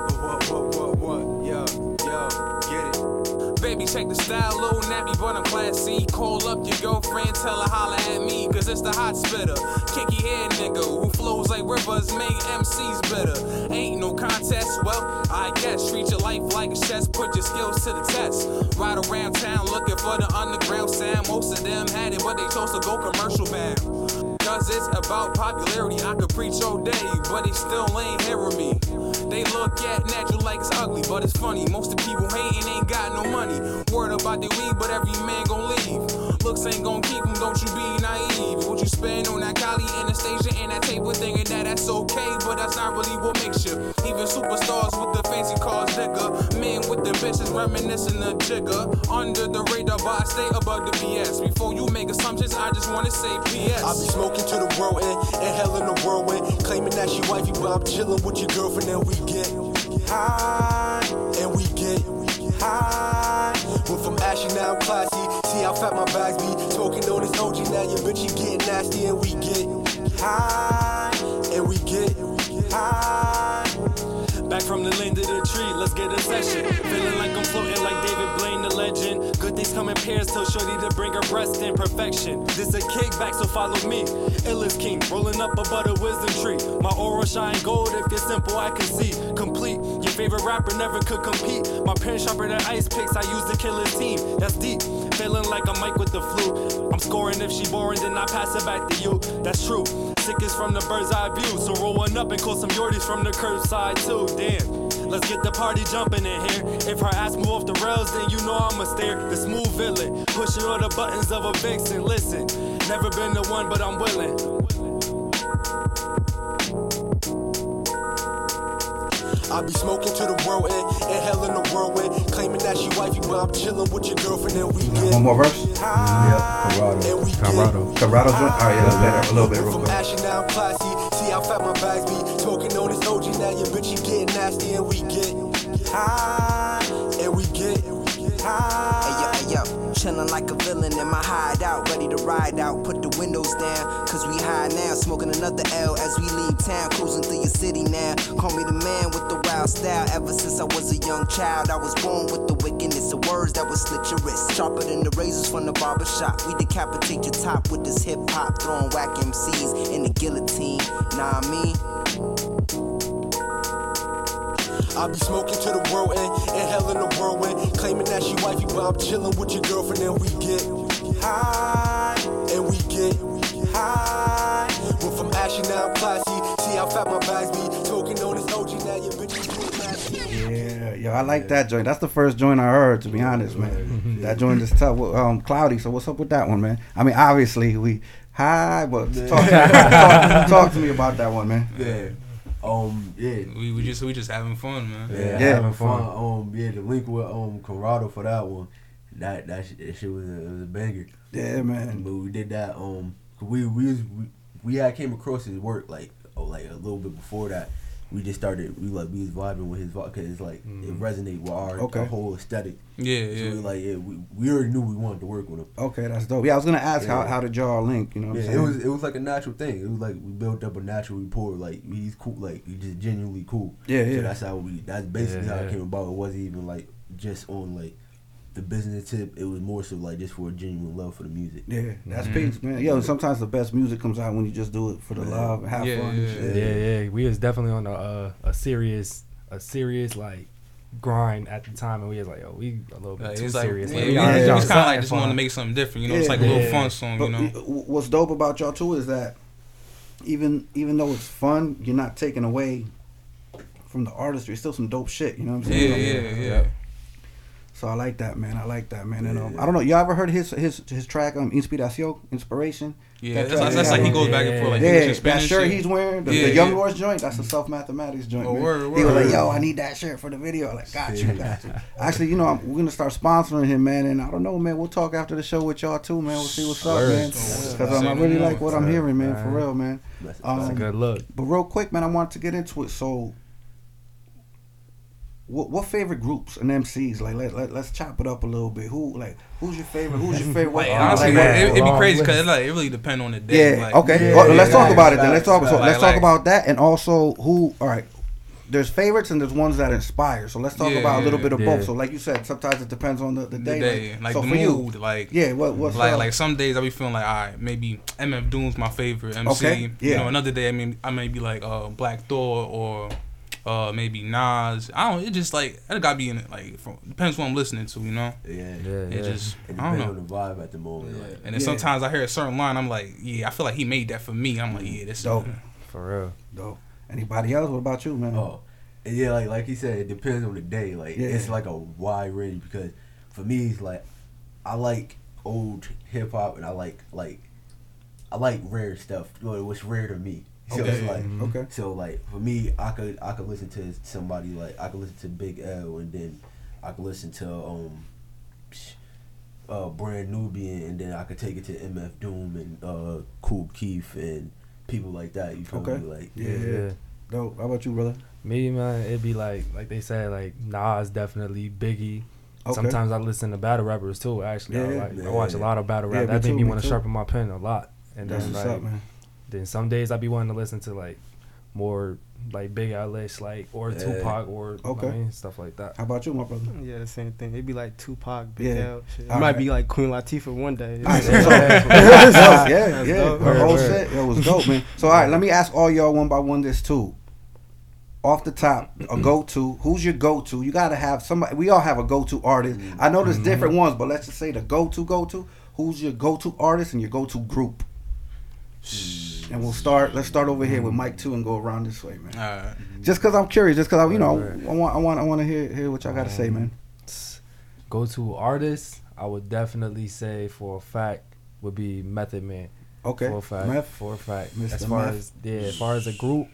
Baby, check the style, little nappy, but I'm classy. Call up your girlfriend, tell her holla at me, cause it's the hot spitter. Kicky head nigga who flows like rivers, make MCs bitter. Ain't no contest, well, I guess. Treat your life like a chess, put your skills to the test. Ride around town looking for the underground sound. Most of them had it, but they chose to go commercial bound. Cause it's about popularity, I could preach all day, but they still ain't hearing me. They look at natural like it's ugly, but it's funny. Most of the people hating ain't got no money. Word about their weed, but every man gon' leave. Looks ain't gon' keep them, don't you be naive. What you spend on that Cali, Anastasia, and that tape with thinking that that's okay, but that's not really what makes you. Even superstars with the fancy cars, nigga. Men with the bitches reminiscing of Jigga. Under the radar, but I stay above the BS. Before you make assumptions, I just wanna say PS. I be smoking to the world end, and hell in the whirlwind. Claiming that she wifey, but I'm chilling with your girlfriend, and we get high, and we get high. Went from ashy, now I'm classy. See how fat my bags be. Talking on this OG, now your bitch, you getting nasty, and we get high, and we get high. Back from the land of the tree, let's get a session. Feeling like I'm floating like David Blaine, the legend. Good things come in pairs, tell shorty to bring her breast in perfection. This a kickback, so follow me. Ill is king, rolling up above the wisdom tree. My aura shine gold, if you're simple, I can see. Complete, your favorite rapper never could compete. My pen sharper than ice picks, I use to kill his team. That's deep, feeling like I'm Mike with the flu. I'm scoring if she boring, then I pass it back to you. That's true, sickest from the bird's eye view. So roll one up and call some yorties from the curbside too. Damn, let's get the party jumping in here. If her ass move off the rails, then you know I'ma stare. The smooth villain, pushing all the buttons of a vixen. Listen, never been the one, but I'm willing. I be smoking to the world end, and hell in the whirlwind. Claiming that she wifey, but I'm chilling with your girlfriend, and we get One more verse? and we Corrado joint? Oh yeah, that's better. A little bit real from quick. ashy, now I'm classy. See how fat my bags be. Talking on this OG, now your bitch, you getting nasty, and we get high, and we get high. Hey yo, chillin' like a villain in my hideout, ready to ride out, put the windows down, cause we high now, smoking another L as we leave town, cruising through your city now, call me the man with the wild style, ever since I was a young child, I was born with the wickedness of words that would slit your wrist, sharper than the razors from the barber shop, we decapitate your top with this hip hop, throwing whack MCs in the guillotine, nah I mean. I be smoking to the world end, and hell in the whirlwind. Claiming that she wifey, but I'm chilling with your girlfriend, and we get high, and we get high. Went from ashy, now I'm classy. See how fat my bags be. Talking on this OG, now your bitch is getting nasty. Yeah, yo, I like that joint. That's the first joint I heard, to be honest, man. That joint is tough. Cloudy, so what's up with that one, man? I mean, obviously, we high, but talk to me about that one, man. Yeah. We just having fun, man. Yeah, having fun. The link with Corrado for that one. That shit was a banger. Yeah, man. But we did that. We had came across his work like a little bit before that. We just started. We was vibing with his vibe because it's like it resonate with our whole aesthetic. Yeah. So we already knew we wanted to work with him. Okay, that's dope. Yeah, I was gonna ask how did y'all link? You know, what I'm saying? It was like a natural thing. It was like we built up a natural rapport. Like he's cool. Like he's just genuinely cool. Yeah. So that's basically how it came about. It wasn't even like just on like the business tip. It was more so like just for a genuine love for the music. Yeah, that's peace, man. Yo, sometimes the best music comes out when you just do it for the love and have fun. Yeah. We was definitely on a serious like grind at the time, and we was like, "Yo, we a little bit Like, too it's like, serious." yeah, Like, we gotta was drop kind of like something just wanting to fun. make something different, you know. It's like a little fun song, you know. What's dope about y'all too is that even though it's fun, you're not taking away from the artistry. It's still some dope shit. You know what I'm saying? Yeah. So I like that, man. And I don't know. Y'all ever heard his track Inspiration? Yeah, that's like he goes back and forth like English and that Spanish. shirt Yeah. he's wearing, the Yeah, Young yeah. Lord's joint. That's a Self Mathematics joint. Oh, man. word, He was word. like, "Yo, I need that shirt for the video." Like, got you. Actually, we're gonna start sponsoring him, man. And I don't know, man. We'll talk after the show with y'all too, man. We'll see what's up, man. Because I really like what I'm hearing, man. For real, man. That's a good look. But real quick, man, I wanted to get into it. So, what favorite groups and MCs? Like, let's chop it up a little bit. Who's your favorite? Who's your favorite? Like, honestly, it'd be crazy because it really depends on the day. Yeah. Like, Okay. Let's talk about it then. Let's talk about that, and also who. All right. There's favorites and there's ones that inspire. So let's talk about a little bit of both. So like you said, sometimes it depends on the day. Like so the for mood. You, like what's like some days I be feeling like, all right, maybe MF Doom's my favorite MC. Okay. Yeah. You know, another day I may be like Black Thor or maybe Nas. I don't. It just like it gotta be in it. Like depends what I'm listening to. You know. It just It I don't depends know. on the vibe at the moment. Yeah. Like, And then sometimes I hear a certain line, I'm like, yeah, I feel like he made that for me. I'm like, yeah, this dope. For real. Dope. Anybody else? What about you, man? Oh, yeah, like he said, it depends on the day. Like it's like a wide range because for me, it's like I like old hip hop and I like rare stuff. What's rare to me. So it's like So like for me, I could listen to somebody like I could listen to Big L and then I could listen to Brand Nubian and then I could take it to MF Doom and Kool Keith and people like that. You feel me? Like yeah. Dope. How about you, brother? Me, man, it'd be like they said, like Nas, definitely Biggie. Okay. Sometimes I listen to battle rappers too. Actually, I watch a lot of battle rap. Yeah, That me made me too, want me to too. sharpen my pen a lot. And That's then what's like, up, man. then some days I be wanting to listen to like more like Big L-ish, like or Tupac or I mean, stuff like that. How about you, my brother? Yeah, the same thing. It'd be like Tupac, Big Yeah. L. Shit. It All might right. be like Queen Latifah one day. Yeah. Her whole shit, it was dope, man. So all right, let me ask all y'all one by one this too. Off the top, a go-to. Who's your go-to? You gotta have somebody. We all have a go-to artist. I know there's different ones, but let's just say the go-to. Who's your go-to artist and your go-to group? And let's start over here with Mike too and go around this way, man. All right. Just cause I'm curious, just cause I want to hear what y'all gotta say, man. Go to artists, I would definitely say for a fact would be Method Man. Okay. For a fact. Meth. For a fact. Mr. As far Meth. as a group,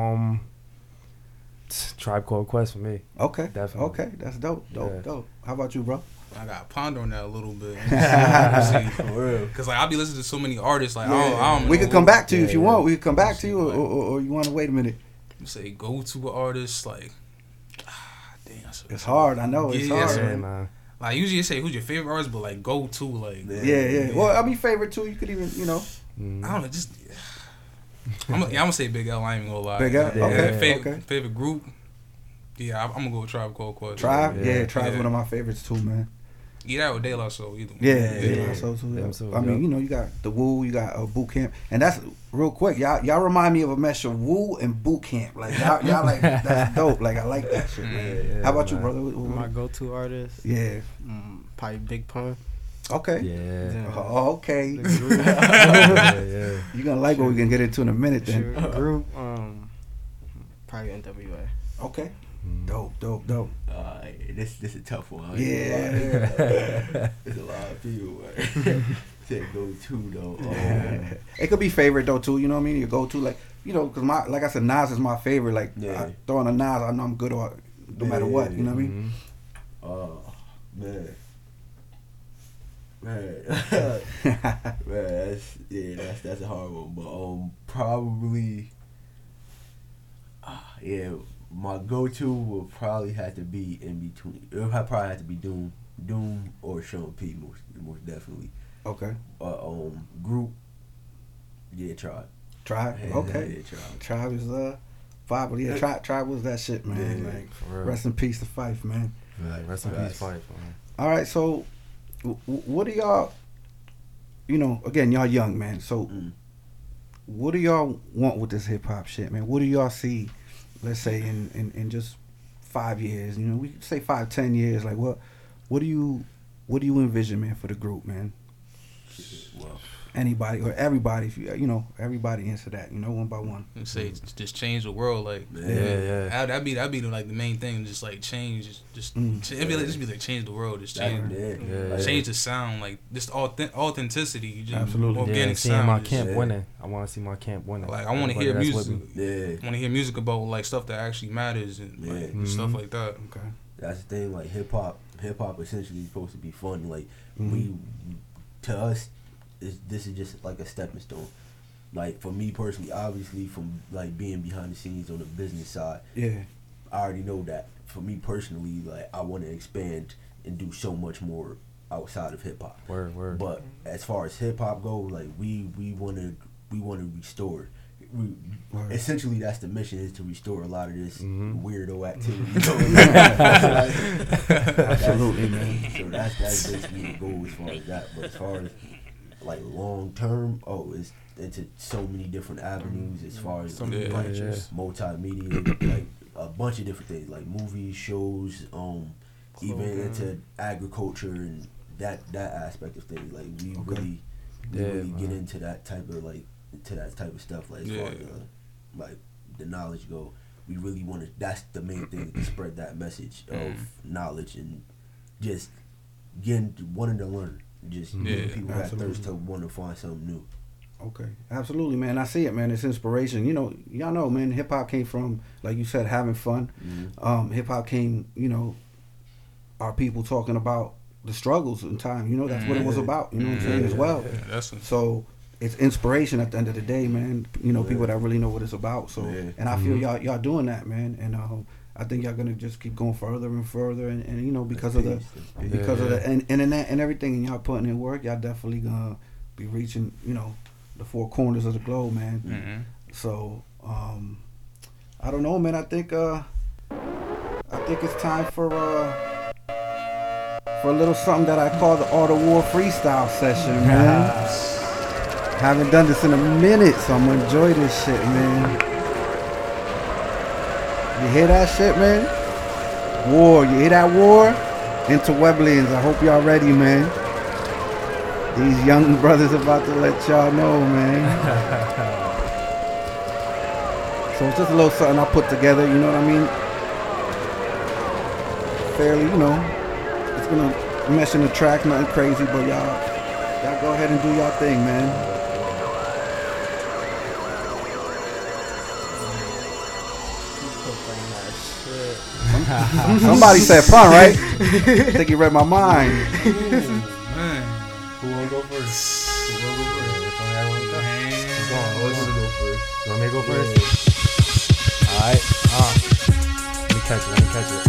Tribe Called Quest for me. Okay. Definitely. Okay. That's dope. Dope. How about you, bro? I got to ponder on that a little bit. For real. Because like I be listening to so many artists. Like I don't we know could come who- back to you if you want. We could come back to you, or you want to wait a minute. Say go to an artist like. Damn, It's hard. I know it's hard. Yeah, man. Like usually you say who's your favorite artist, but like go to like. Yeah. Well, I mean, favorite too. You could even, I don't know, just. I'm gonna say Big L. I ain't even gonna lie. Big L? Okay, Favorite group. Yeah, I'm gonna go with Tribe Called Quest. Tribe. Yeah, Tribe's one of my favorites too, man. That or De La Soul, either. Yeah. De La Soul too. Yeah. I mean, you got the Wu, you got Boot Camp, and that's real quick. Y'all remind me of a mesh of Wu and Boot Camp. Like y'all like that's dope. Like I like that shit, man. How about you, brother? My go-to artist? Yeah. Probably Big Pun. Okay. Yeah. Oh, okay. Yeah. You're gonna like what we can get into in a minute then. Sure. Group, probably NWA. Okay. Dope. This is a tough one. Yeah. There's a lot of people. Say go to though. It could be favorite though too. You know what I mean? Your go to, like, because like I said, Nas is my favorite. Like I throw on a Nas, I know I'm good or no matter what. You know what I mean? Oh man. That's a hard one, but probably my go-to will probably have to be in between. It'll probably have to be Doom or Sean P. Most definitely. Okay. Group. Yeah, Tribe. Tribe. Yeah, Okay. yeah, Tribe. Tribe is vibe. Yeah, Tribe was that shit, man. Yeah, like, for real. rest in peace to Fife, man. Like, rest in peace, Fife, man. All right, so what do y'all? Again, y'all young, man. So what do y'all want with this hip hop shit, man? What do y'all see? Let's say in just 5 years, you know, we could say 5, 10 years, like what do you envision, man, for the group, man? Well, anybody or everybody, if you know, everybody answer that, you know, one by one. You say just change the world, like that'd be like the main thing, just like change, just it'd be like just be like change the world, just change, change the sound, like just authenticity, just absolutely organic seeing sound. my camp winning. I want to see my camp winning. Like I want to hear music. I want to hear music about like stuff that actually matters and like, stuff like that. Okay, that's the thing. Like hip hop essentially is supposed to be fun. Like to us. This is just like a stepping stone. Like for me personally, obviously from like being behind the scenes on the business side, I already know that for me personally, like I want to expand and do so much more outside of hip hop. Word. But as far as hip hop goes, like we want to restore. Essentially, that's the mission, is to restore a lot of this weirdo activity. Absolutely, man. So that's basically the goal as far as that. But as far as like long term, it's into so many different avenues as far as multimedia, like a bunch of different things, like movies, shows, even into agriculture and that aspect of things. Like we really get into that type of stuff. Like as far as like the knowledge go, we really want to. That's the main thing, to spread that message of knowledge and just wanting to learn. Just people that thirst to want to find something new. Okay, absolutely, man. I see it, man. It's inspiration. You know, y'all know, man. Hip hop came from, like you said, having fun. Hip hop came, you know, our people talking about the struggles in time. You know, that's what it was about. You know what I'm saying as well. So it's inspiration at the end of the day, man. You know, people that really know what it's about. So, and I feel y'all doing that, man. And I think y'all gonna just keep going further and further, and you know, because of the internet and everything, and y'all putting in work, y'all definitely gonna be reaching, you know, the four corners of the globe, man. So I don't know, man. I think it's time for a little something that I call the Art of War freestyle session, man. Haven't done this in a minute, so I'm gonna enjoy this shit, man. You hear that shit, man? War, you hear that war? Interweblians, I hope y'all ready, man. These young brothers about to let y'all know, man. So it's just a little something I put together, you know what I mean? Fairly, you know, it's gonna mesh in the track, nothing crazy, but y'all go ahead and do y'all thing, man. Somebody said pun, right? I think you read my mind. Man. Who wanna go first? Which one everyone go? Let's go first. You want me to go first? Alright. Let me catch it.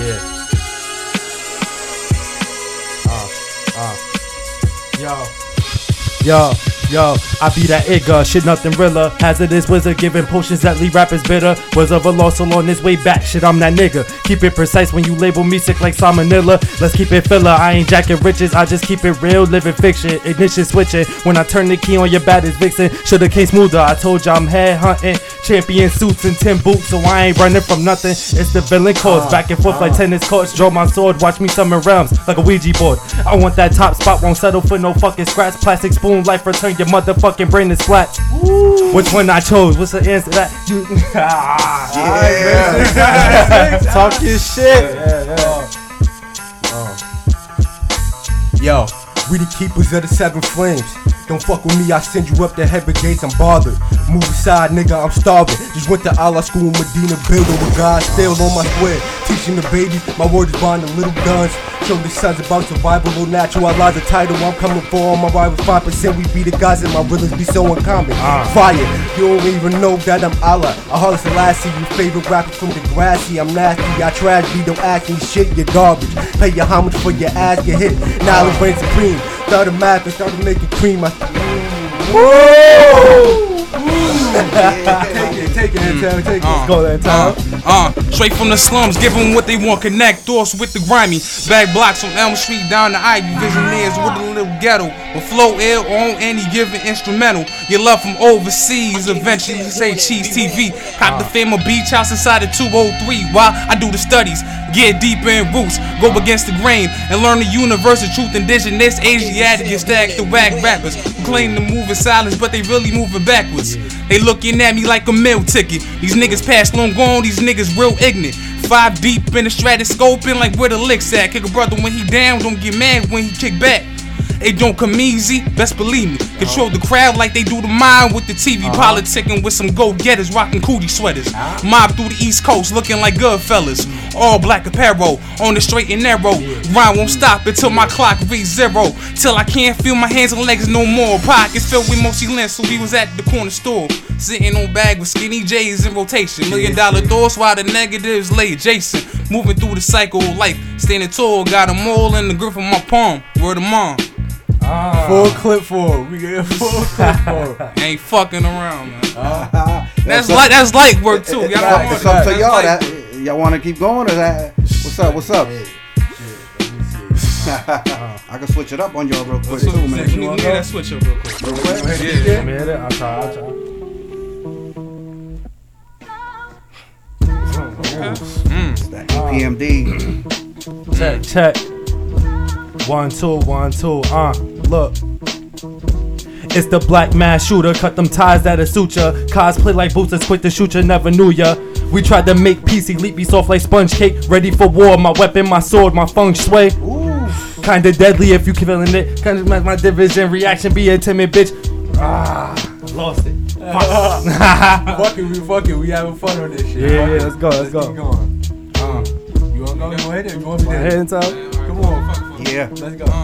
Yeah. Yo, I be that Igga, shit nothing realer. Hazardous wizard giving potions that leave rappers bitter. Was of a loss on his way back, shit I'm that nigga. Keep it precise when you label me sick like salmonella. Let's keep it filler, I ain't jacking riches, I just keep it real, living fiction. Ignition switching, when I turn the key on your baddest vixen. Shoulda came smoother, I told ya I'm head hunting. Champion suits and 10 boots, so I ain't running from nothing. It's the villain cause, back and forth like tennis courts. Draw my sword, watch me summon realms like a Ouija board. I want that top spot, won't settle for no fucking scratch. Plastic spoon, life return, your motherfucking brain is flat. Which one I chose? What's the answer to that? Talk your shit. Yo, we the keepers of the 7 flames. Don't fuck with me, I send you up the heaven gates, I'm bothered. Move aside, nigga, I'm starving. Just went to Allah school in Medina, building with God still on my square. Teaching the babies, my word is bond the little guns. Show the sons about survival, no natural. I lies a title, I'm coming for all my rivals. 5% we be the guys and my realers be so uncommon. Fire, you don't even know that I'm Allah. I Haile Selassie, you favorite rapper from the grassy. I'm nasty, I trash me, don't ask me shit, you're garbage. Pay your homage for your ass, get hit. Knowledge reigns supreme. Started math and started making cream. Take it, Intel. Take it. Let's go, Intel. Straight from the slums, give them what they want. Connect doors with the grimy. Back blocks from Elm Street down to Ivy. Visionaries with a little ghetto. With flow ill on any given instrumental. Your love from overseas. Eventually say Cheese TV. Cop the fame of Beach House inside of 203. While I do the studies. Get deeper in roots. Go against the grain. And learn the universal truth. Indigenous, Asiatic, and stack the whack rappers. Who claim to move in silence, but they really moving backwards. They looking at me like a meal ticket. These niggas past long gone, these niggas real ignorant. 5 deep in the stratoscoping like where the licks at. Kick a brother when he down, don't get mad when he kick back. It don't come easy, best believe me. Control the crowd like they do the mind with the TV politicking with some go-getters rocking cootie sweaters. Mob through the East Coast looking like good fellas. All black apparel on the straight and narrow. Rhyme won't stop until my clock reads 0. Till I can't feel my hands and legs no more. Pockets filled with mostly lint, so we was at the corner store. Sitting on bag with skinny J's in rotation. $1 million thoughts while the negatives lay adjacent. Moving through the cycle of life. Standing tall, got them all in the grip of my palm. Word of mom. Full clip for. We get full clip for. Ain't fucking around, man. That's light work too. It's up to y'all. Y'all want to keep going or that? What's up? I can switch it up on y'all real quick too, man. You want that switch up real quick? Yeah. Let me hit it. I'll try. That EPMD. Check. 1 2 1 2. Look. It's the black mass shooter. Cut them ties that'll suit ya. Cosplay like boosters, quick to shoot ya. Never knew ya. We tried to make peace, elite be soft like sponge cake. Ready for war. My weapon, my sword, my feng shui. Kinda deadly if you feeling it. Kinda make my division reaction be a timid bitch. Lost it. Fuck it. We having fun on this shit. Yeah, let's go. Keep going. You wanna go? You wanna hit it? You want me to hit it? Come on. Yeah. Let's go.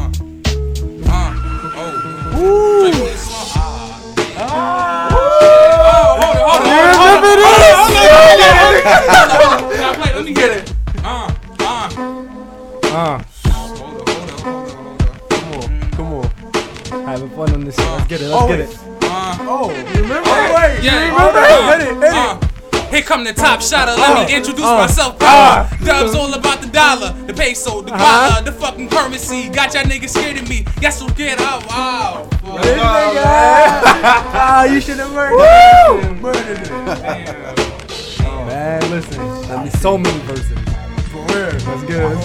Let me get it. Come on. Having fun on this shit. Let's get it. You remember? Wait. Yeah. Remember? Hit it. Here come the top shotter, let me introduce myself. Dubs all about the dollar, the peso, the guala, the fucking currency. Got y'all niggas scared of me. Yes, so get out. Wow. You should have murdered it. Man, listen. There'll be so many verses. For real. Let's get it.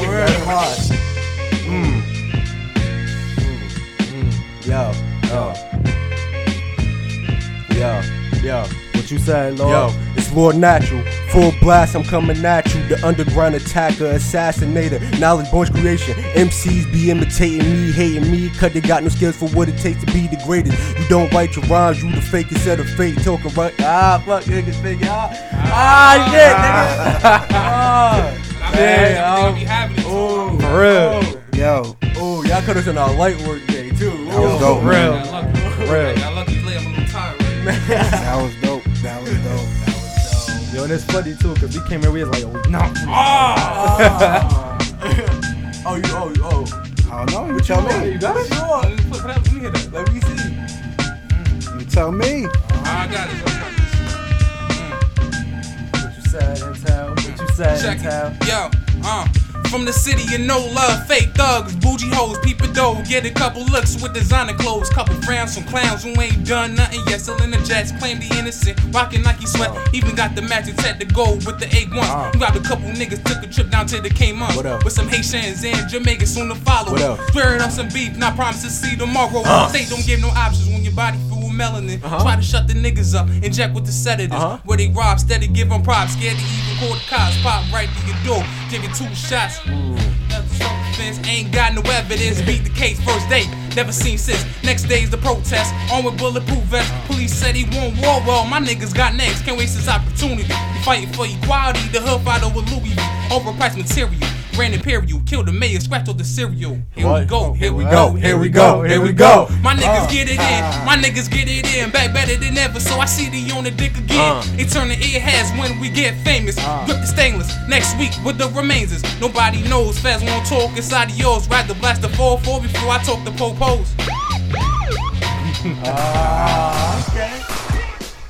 Yo. What you said, Lord? Yo, it's Lord Natural. Full blast, I'm coming at you. The underground attacker, assassinator. Knowledge born creation. MCs be imitating me, hating me. Cause they got no skills for what it takes to be the greatest. You don't write your rhymes, you the fakest set of fake. Talking right. Fuck, niggas figure out. Shit, nigga. For real. Yo. Oh, y'all could have done our light work day too. That was dope. For real. I'm a little tired right now. That was dope. Yo, and it's funny too, cause we came here, we was like, no. I don't know. You tell me. You got it? Let me hear that. Let me see. You tell me. I got it. What you said, Intel? Yo, from the city of no love, fake thugs, bougie hoes, peep a dough, get a couple looks with designer clothes, couple frowns from clowns who ain't done nothing yet, still in the jets, claim the innocent, rockin' Nike sweat, even got the matching set to go with the A1. Grabbed a couple niggas, took a trip down to the Cayman with some Haitians and Jamaicans soon to follow. Swearing up some beef, not promise to see tomorrow. State don't give no options when your body full with melanin. Try to shut the niggas up, inject with the sedatives, where they rob, steady give them props, scared to even call the cops, pop right to your door, give you 2 shots. Self-defense, ain't got no evidence. Beat the case first day, never seen since. Next day's the protest, on with bulletproof vest. Police said he won't war well. My niggas got names, can't waste this opportunity. We fighting for equality, the hood fighter with Louis V. Overpriced material, ran imperial, killed the mayor, scratched all the cereal. Here we go. My niggas get it in, back better than ever. So I see the on the dick again. They turn the earheads when we get famous. Grip the stainless, next week with the remains. Nobody knows, fast won't talk inside of yours. Rather blast the 4-4 before I talk the popos.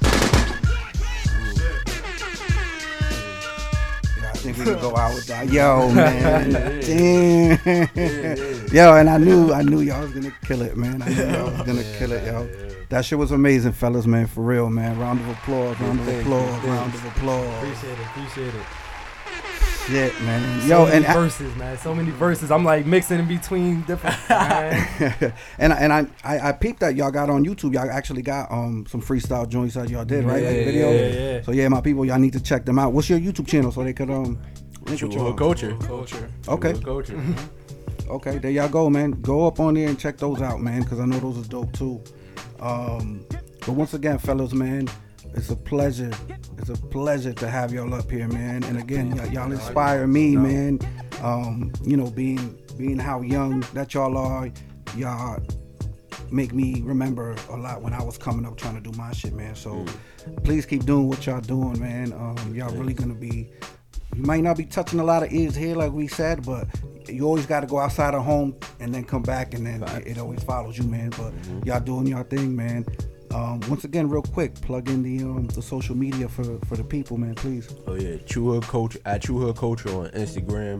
think we can go out with that. Yo, man. Damn. Yo, and I knew y'all was gonna kill it, man. I knew y'all was gonna kill it, yo. That shit was amazing, fellas, man. For real, man. Round of applause. Round of applause. Appreciate it. Shit, man. So Yo, many and verses, man. So many verses. I'm like mixing in between different. and I peeped that y'all got on YouTube. Y'all actually got some freestyle joints that y'all did, right? Yeah. So yeah, my people, y'all need to check them out. What's your YouTube channel so they could Culture. Okay. Culture. Okay, there y'all go, man. Go up on there and check those out, man, because I know those are dope too. But once again, fellas, man, it's a pleasure. It's a pleasure to have y'all up here, man. And again, y'all inspire me, man. You know, being how young that y'all are, y'all make me remember a lot when I was coming up trying to do my shit, man. So please keep doing what y'all doing, man. Y'all really gonna be. You might not be touching a lot of ears here, like we said, but you always got to go outside of home and then come back, and then it always follows you, man. But y'all doing y'all thing, man. Once again, real quick, plug in the social media for the people, man, please. Oh yeah, True Hood Culture at True Hood Culture on Instagram.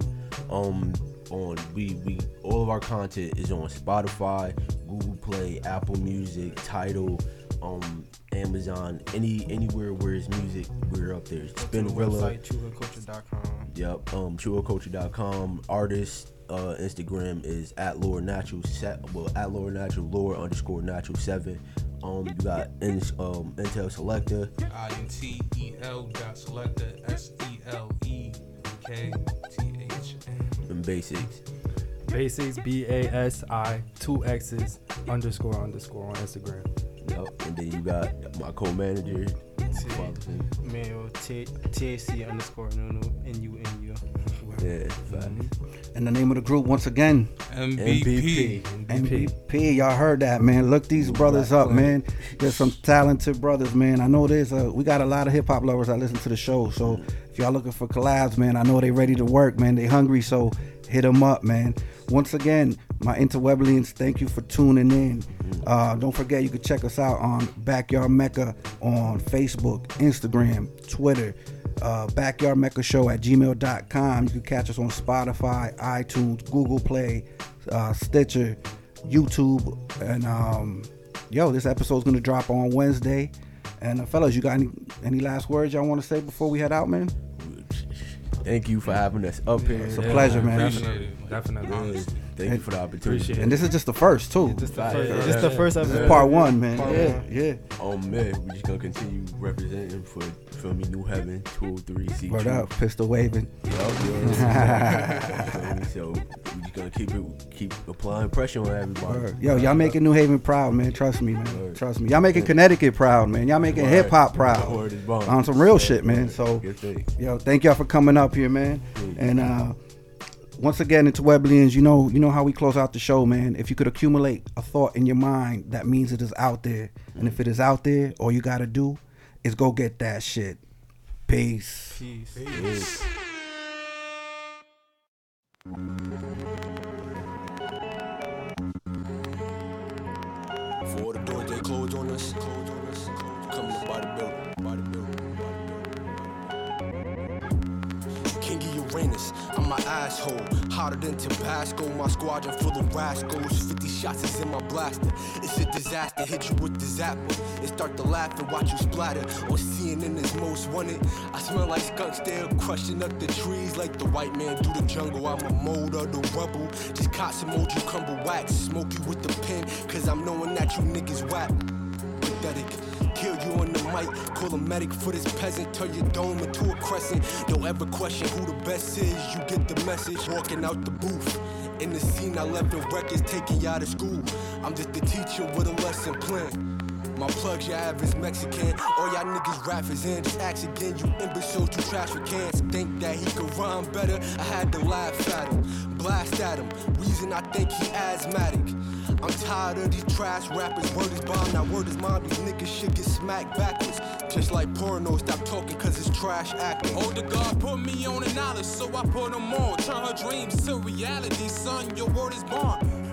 We all of our content is on Spotify, Google Play, Apple Music, Tidal, Amazon, anywhere where it's music, we're up there. Spinrilla. TrueHoodCulture.com. Yep. TrueHoodCulture.com. Artist Instagram is at Lord Natural at Lord Natural Lord_Natural 7. You got Intel Selector. INTEL.Selector SELEKTH. And Basics. Basics BASI 2 X's _ on Instagram. Yep. And then you got my co-manager. Mail TAC_NUNU. Yeah, And the name of the group, once again, MVP. Y'all heard that, man. Look these brothers up, man. There's some talented brothers, man. I know we got a lot of hip hop lovers that listen to the show. So if y'all looking for collabs, man, I know they ready to work, man. They hungry, so hit them up, man. Once again, my interweblians, thank you for tuning in. Don't forget, you can check us out on Backyard Mecca on Facebook, Instagram, Twitter. Backyard Mecca Show at gmail.com. You can catch us on Spotify, iTunes, Google Play, Stitcher, YouTube, and this episode's gonna drop on Wednesday. And fellas, you got any last words y'all want to say before we head out, man? Thank you for having us up here. It's a pleasure, man. Definitely. Thank you for the opportunity. And this is just the first, too. Just the first episode. Part one, man. Yeah. Oh, man. We're just going to continue representing for me, New Heaven, 203 C. Word up, pistol waving. So we're just going to keep applying pressure on everybody. Word. Yo, y'all making New Haven proud, man. Trust me, man. Word. Trust me. Y'all making Connecticut proud, man. Y'all making hip hop proud. On some real shit, man. So, yo, thank y'all for coming up here, man. And once again, interweblians, you know how we close out the show, man. If you could accumulate a thought in your mind, that means it is out there. And if it is out there, all you got to do is go get that shit. Peace. For the doors they close on us, coming up by the building. King of Uranus, I'm my asshole. Hotter than Tabasco, my squadron full of rascals. 50 shots is in my blaster. It's a disaster, hit you with the zapper. And start to laugh and watch you splatter. On CNN is most wanted. I smell like skunks there, crushing up the trees like the white man through the jungle. I'm a mold of the rubble. Just caught some old cucumber wax. Smoke you with the pen, cause I'm knowing that you niggas whack. Pathetic. Kill you on the mic, call a medic for this peasant. Turn your dome into a crescent. Don't ever question who the best is, you get the message. Walking out the booth, in the scene I left in records taking you out of school. I'm just a teacher with a lesson plan. My plugs you have is Mexican. All y'all niggas rappers in, just ask again. You imbeciles, you trash for cans. Think that he could rhyme better, I had to laugh at him, blast at him. Reason I think he asthmatic. I'm tired of these trash rappers. Word is bomb, now word is mom. These niggas shit get smacked backwards. Just like porno, stop talking cause it's trash acting. Oh, the God put me on a knowledge, so I put them on. Turn her dreams to reality, son, your word is bond.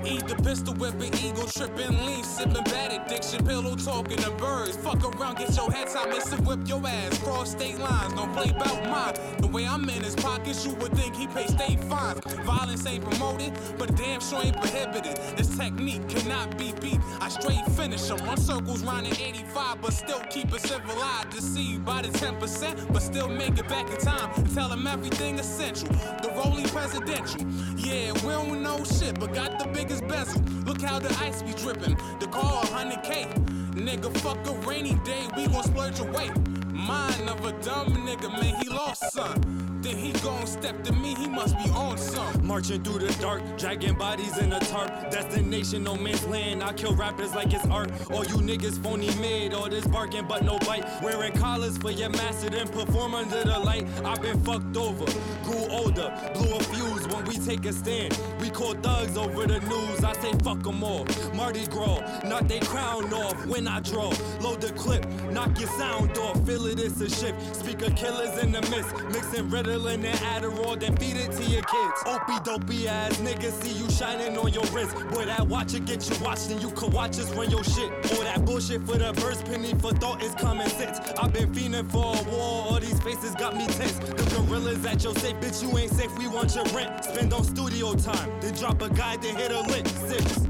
Eat the pistol whipping, ego tripping, lean sipping, bad addiction, pillow talking to birds. Fuck around, get your head top, miss and whip your ass. Cross state lines, don't play about mine. The way I'm in his pockets, you would think he pay state fines. Violence ain't promoted, but damn sure ain't prohibited. This technique cannot be beat. I straight finish him, run circles round in 85, but still keep it civilized. Deceived by the 10%, but still make it back in time. Tell him everything essential. The rolling presidential. Yeah, we don't know shit, but got the biggest bezel. Look how the ice be dripping. The car 100K. Nigga, fuck a rainy day, we gon' splurge away. Mind of a dumb nigga, man, he lost son. Then he gon' step to me, he must be on some. Marching through the dark, dragging bodies in a tarp. Destination, no man's land. I kill rappers like it's art. All you niggas phony mid, all this barking but no bite. Wearing collars for your master, then perform under the light. I've been fucked over, grew older, blew a fuse when we take a stand. We call thugs over the news, I say fuck them all. Mardi Gras, knock they crown off when I draw. Load the clip, knock your sound off, feel it, it's a shift. Speaker killers in the mist, mixing Ritalin and Adderall, then feed it to your kids. Opie dopey ass niggas see you shining on your wrist. Boy, that watch it get you watched and you could watch us run your shit. All that bullshit for the burst, penny for thought is common sense. I've been fiending for a war, all these faces got me tense. The gorillas at your safe, bitch, you ain't safe, we want your rent. Spend on studio time, then drop a guide, then hit a lick. 6.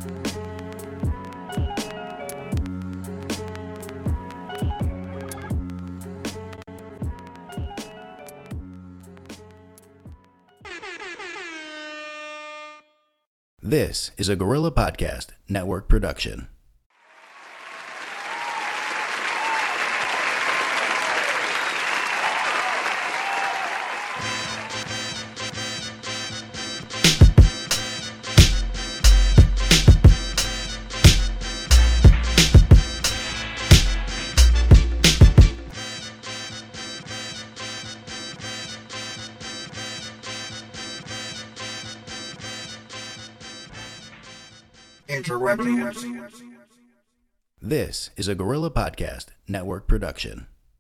This is a Gorilla Podcast Network production. This is a Gorilla Podcast Network production.